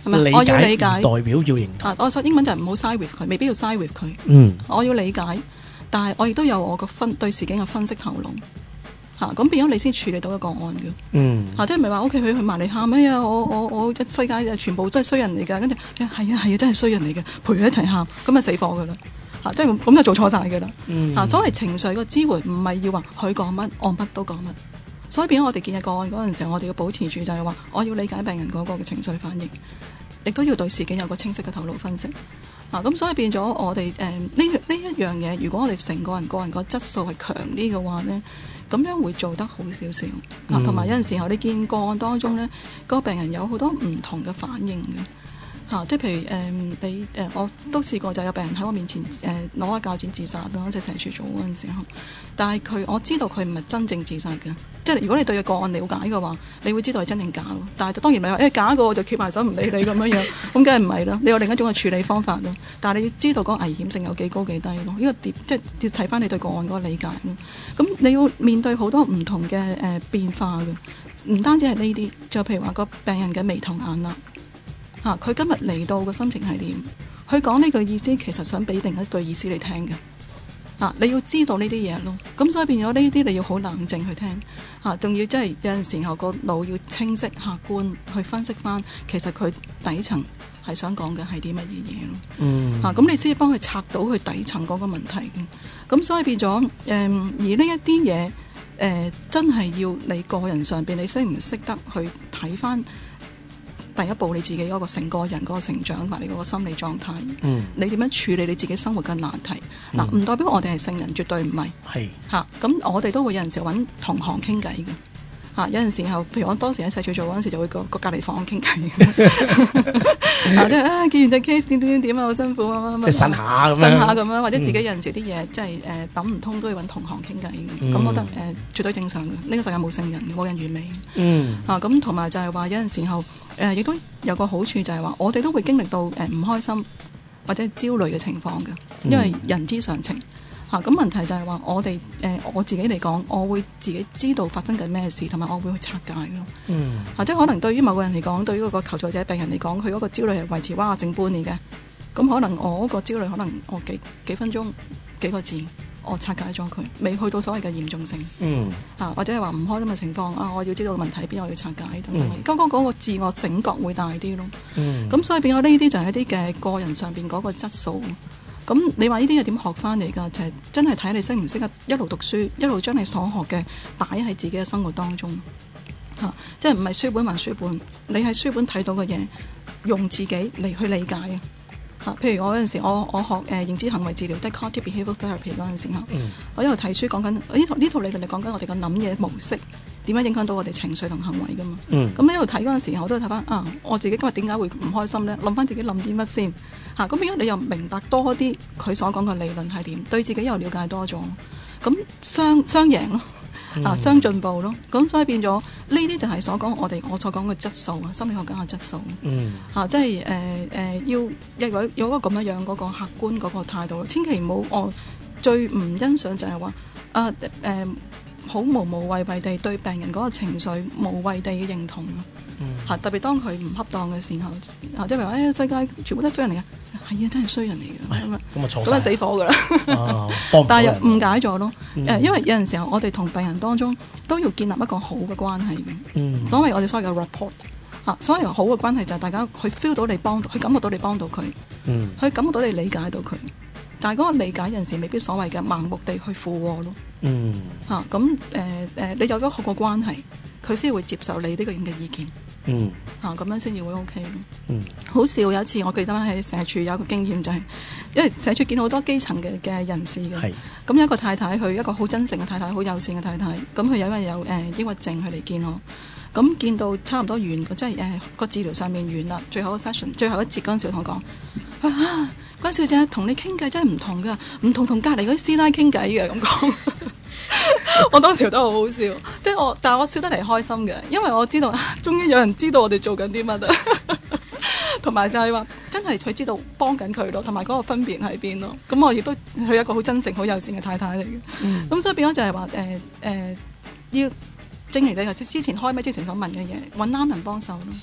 係咪？我要理解， 代表要認同。 啊，我所英文就係唔好 side with 佢，未必要 side with 佢。 嗯， 我要理解，但係我亦都有我個分對事件嘅分析頭腦。嚇、啊，咁變咗你先處理到一個案嘅。 嗯。 嚇、啊，即係唔係話 OK 佢去埋嚟喊咩啊？我我我世界全部都係衰人嚟㗎，跟住係啊係啊，真係衰人嚟嘅，陪佢一齊喊，咁啊死火㗎啦！嚇、啊，即係咁就做錯晒㗎啦。 嗯。 啊，所謂情緒個支援唔係要話佢講乜，我乜都講乜。所以變咗我哋見日個案嗰陣時候，我哋要保持住就係話，我要理解病人嗰個嘅情緒反應，亦都要對事件有個清晰嘅頭腦分析。啊，咁所以變咗我哋誒呢呢一樣嘢，如果我哋成個人個人個質素係強啲嘅話呢，咁樣會做得好少少。啊，同埋有陣時候你見個案當中呢，個病人有好多唔同嘅反應嘅。嚇、啊，即係譬如誒、呃、你誒、呃，我都試過就有病人喺我面前誒攞下鉸剪自殺啦，即係成處做嗰陣時候。但係佢我知道佢唔係真正自殺嘅，即係如果你對個個案了解嘅話，你會知道係真定假咯。但係當然你話誒假嘅我就揭埋手唔理你咁樣樣，咁梗係唔係啦？你有另一種嘅處理方法咯。但係你要知道嗰個危險性有幾高幾低咯。呢、這個即係要睇翻你對個案嗰個理解咯。咁你要面對好多唔同嘅誒、呃、變化嘅，唔單止係呢啲，就譬如話個病人嘅眉頭眼額。嚇、啊！佢今日嚟到個心情係點？佢講呢句意思其實想俾另一句意思你聽嘅。啊！你要知道呢啲嘢咯。咁所以變咗呢啲你要好冷靜去聽。嚇！仲要即係有陣時候個腦要清晰客觀去分析翻，其實佢底層係想講嘅係啲乜嘢嘢咯。嗯。嚇、啊！咁你先幫佢拆到佢底層嗰個問題嘅。咁所以變咗誒、嗯，而呢一啲嘢誒，真係要你個人上邊，你識唔識得去睇翻？第一步你自己嗰個成個人嗰個成長同埋你嗰個心理狀態，嗯、你點樣處理你自己生活嘅難題？嗱、嗯，唔代表我哋係聖人，絕對唔係。係嚇，咁、啊、我哋都會有陣時揾同行傾偈嘅。嚇、啊，有陣時候，譬如我當時喺社署做嗰陣時，就會個個隔離房傾偈。啊，即係啊，見完隻 case 點點點點啊，好辛苦啊， 即係呻下咁樣， 呻下咁樣，或者自己有陣時啲嘢即係誒諗唔通，都要揾同行傾偈嘅。咁、嗯、我覺得誒、呃、絕對正常嘅。呢、這個世界冇聖人，冇人完美。嗯。啊，咁同埋就係話有陣時候誒，亦、呃、都有個好處就係話，我哋都會經歷到誒唔、呃、開心或者焦慮嘅情況嘅，因為人之常情。嚇、啊，咁問題就係話我哋誒、呃、我自己嚟講，我會自己知道發生緊咩事，同埋我會去拆解咯。嗯。或者、啊、可能對於某個人嚟講，對於嗰個求助者病人嚟講，佢嗰個焦慮係維持哇成半年嘅，咁可能我嗰個焦慮可能我幾幾分鐘幾個字，我拆解咗佢，未去到所謂嘅嚴重性。嗯。嚇、啊，或者係話唔開心嘅情況啊，我要知道問題喺邊，我要拆解等等。剛剛嗰個自我醒覺會大啲咯。嗯。咁所以變咗呢啲就係一啲嘅個人上邊嗰個質素。咁你話呢啲係點學翻嚟㗎？就係、是、真係睇你識唔識得一路讀書，一路將你所學嘅擺喺自己嘅生活當中嚇、啊，即係唔係書本還書本，你喺書本睇到嘅嘢，用自己嚟去理解嚇、啊。譬如我嗰陣時，我我學誒、呃、認知行為治療，即係 cognitive behavioral therapy 嗰陣時候，嗯、我一路睇書講緊呢套呢套理論，係講緊我哋嘅諗嘢模式點樣影響到我哋情緒同行為㗎嘛。咁喺度睇嗰陣時候，我都睇翻啊，我自己今日點解會唔開心咧？諗翻自己諗啲乜先。嚇，咁變咗你又明白多啲佢所講嘅理論係點，對自己又了解多咗，咁雙雙贏咯，啊雙進步咯，咁所以變咗呢啲就係所講我哋我所講嘅質素啊，心理學家嘅質素，嗯，嚇、啊、即係誒誒要有有一個咁樣樣嗰個客觀嗰個態度，千祈唔好我最唔欣賞就係話啊誒。呃好無無謂謂地對病人嗰個情緒無謂地嘅認同，嚇、嗯、特別當佢唔恰當嘅時候，嚇即係話誒世界全部都係衰人嚟嘅，係啊真係衰人嚟嘅，咁啊咁啊錯曬，咁啊死火㗎啦，哦、但係又誤解咗咯，誒、嗯、因為有陣時候我哋同病人當中都要建立一個好嘅關係嘅，嗯、所謂我哋所謂嘅 rapport 嚇，所謂好嘅關係就係大家去 feel 到你幫到，去感覺到你幫到佢，嗯、去感覺到你理解到佢。但係嗰個理解人士未必所謂嘅盲目地去附和咯，嗯嚇咁誒誒，你有咗好個關係，佢先會接受你呢個人嘅意見，嗯嚇咁、啊、樣先至會 OK 咯，嗯好笑有一次我記得喺社署有一個經驗就係、是，因為社署見好多基層嘅嘅人士嘅，咁是有一個太太佢一個好真誠嘅太太，好友善嘅太太，咁佢有因為有誒、呃、抑鬱症佢嚟見我，咁見到差唔多完，即係誒個治療上面完啦，最後個 session 最後一節嗰陣時同我講啊。關小姐同你傾偈真係唔同噶，唔同同隔離嗰啲師奶傾偈嘅咁講。我當時都好好笑，即係我，但係我笑得嚟開心嘅，因為我知道，終於有人知道我哋做緊啲乜啊。同埋就係話，真係佢知道幫緊佢咯，同埋嗰個分別喺邊咯。咁我亦都佢一個好真誠、好友善嘅太太嚟嘅。咁、嗯、所以變咗就係話，誒、呃、誒、呃，要正如你之前開咪之前所問嘅嘢，揾啱人幫手咯。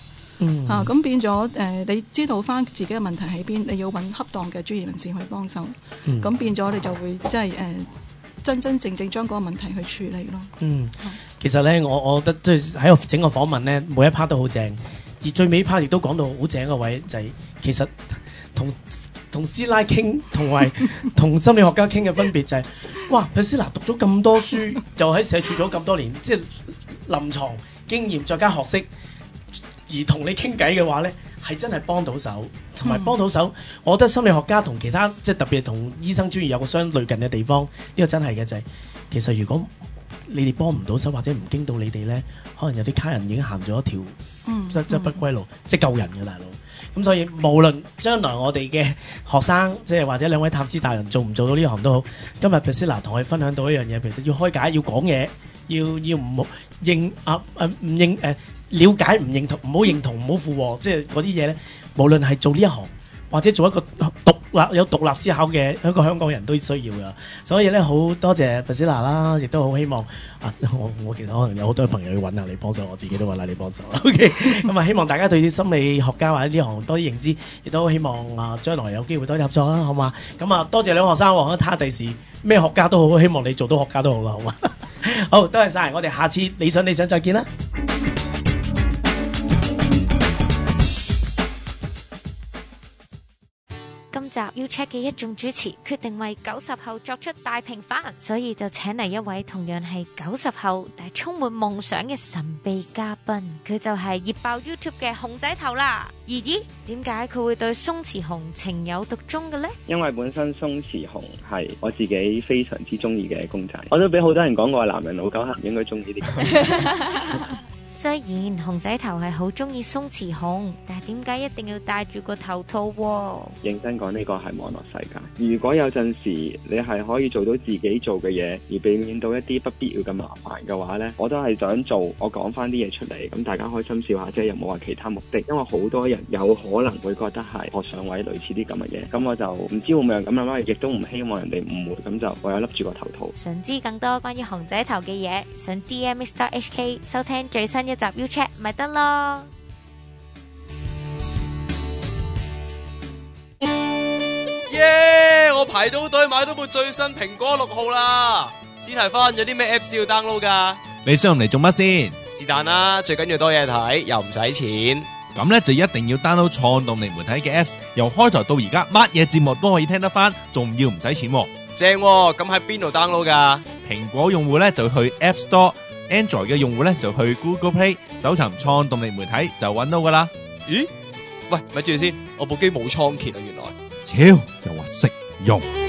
嗯，嚇咁、啊、變咗誒、呃，你知道翻自己嘅問題喺邊，你要揾恰當嘅專業人士去幫手。咁、嗯、變咗你就會即係誒真真正正將嗰個問題去處理咯。 嗯，其實咧，我我覺得即係喺個整個訪問咧，每一 part 都好正，而最尾 part 亦都講到好正個位，就係、是、其實同同師奶傾，同埋同心理學家傾嘅分別就係、是，哇，Priscilla讀咗咁多書，又喺社署咗咁多年，即係臨床經驗再加學識，而同你傾偈嘅話咧，係真係幫到手，同埋幫到手。嗯、我覺得心理學家同其他即係特別同醫生專業有個相類近嘅地方，呢、這個真係嘅就係、是，其實如果你哋幫唔到手或者唔經到你哋咧，可能有啲家人已經行咗一條即即不歸路，嗯、即係救人嘅大佬。咁所以無論將來我哋嘅學生，即係或者兩位探知大人做唔做到呢行都好，今日 Priscilla 同我哋分享到一樣嘢，譬如要開解、要講嘢、要要唔好認啊誒唔認誒、呃、了解唔認同，唔好認同唔好附和，即係嗰啲嘢咧，無論係做呢一行或者做一個獨立有獨立思考嘅一個香港人都需要噶。所以咧好多謝 Priscilla 啦，亦都好希望啊我我其實可能有好多朋友要揾下你幫手，我自己都揾下你幫手。OK， 咁啊希望大家對啲心理學家或者呢行多啲認知，亦都希望啊將來有機會多啲合作啦，好嘛？咁啊多謝兩個學生喎，睇下第時咩學家都好，希望你做到學家都好啦，好嘛？好，多謝晒，我哋下次理想理想再見啦。 今集 U Check 嘅一眾主持決定為九十後作出大平反，所以就請嚟一位同樣係九十後但係充滿夢想嘅神秘嘉賓，佢就係熱爆 YouTube 嘅熊仔頭啦。咦咦，點解佢會對鬆弛熊情有獨鍾嘅呢？ 因為本身鬆弛熊係我自己非常之中意嘅公仔，我都俾好多人講過，男人老狗係唔應該中意啲咁。 雖然熊仔頭係好中意鬆弛熊，但係點解一定要戴住個頭套喎？ 認真講，呢個係網絡世界。如果有陣時你係可以做到自己做嘅嘢，而避免到一啲不必要嘅麻煩嘅話呢，我都係想做。我講翻啲嘢出嚟，咁大家開心笑下啫，又冇話其他目的。因為好多人有可能會覺得係學上位類似啲咁嘅嘢，咁我就唔知會唔會有咁諗啦，亦都唔希望人哋誤會，咁就我有笠住個頭套。 想知更多關於熊仔頭嘅嘢，上 D M Mr H K 收聽最新一集 U Check 咪得咯。 耶！我排到隊買到部最新蘋果六號啦。史提芬，有啲咩 Apps 要 download 噶？ 你上嚟做乜先？ 是但啦，最緊要多嘢睇，又唔使錢。 咁咧就一定要 download 創動力媒體嘅 Apps， 由開台到而家，乜嘢節目都可以聽得翻，仲要唔使錢。 正喎，咁喺邊度 download 噶？ 蘋果用戶咧就去 App Store。Android 嘅用戶咧就去 Google Play 搜尋創動力媒體就揾到噶啦。 咦？喂，咪住先，我部機冇倉頡啊，原來。 超又話識用。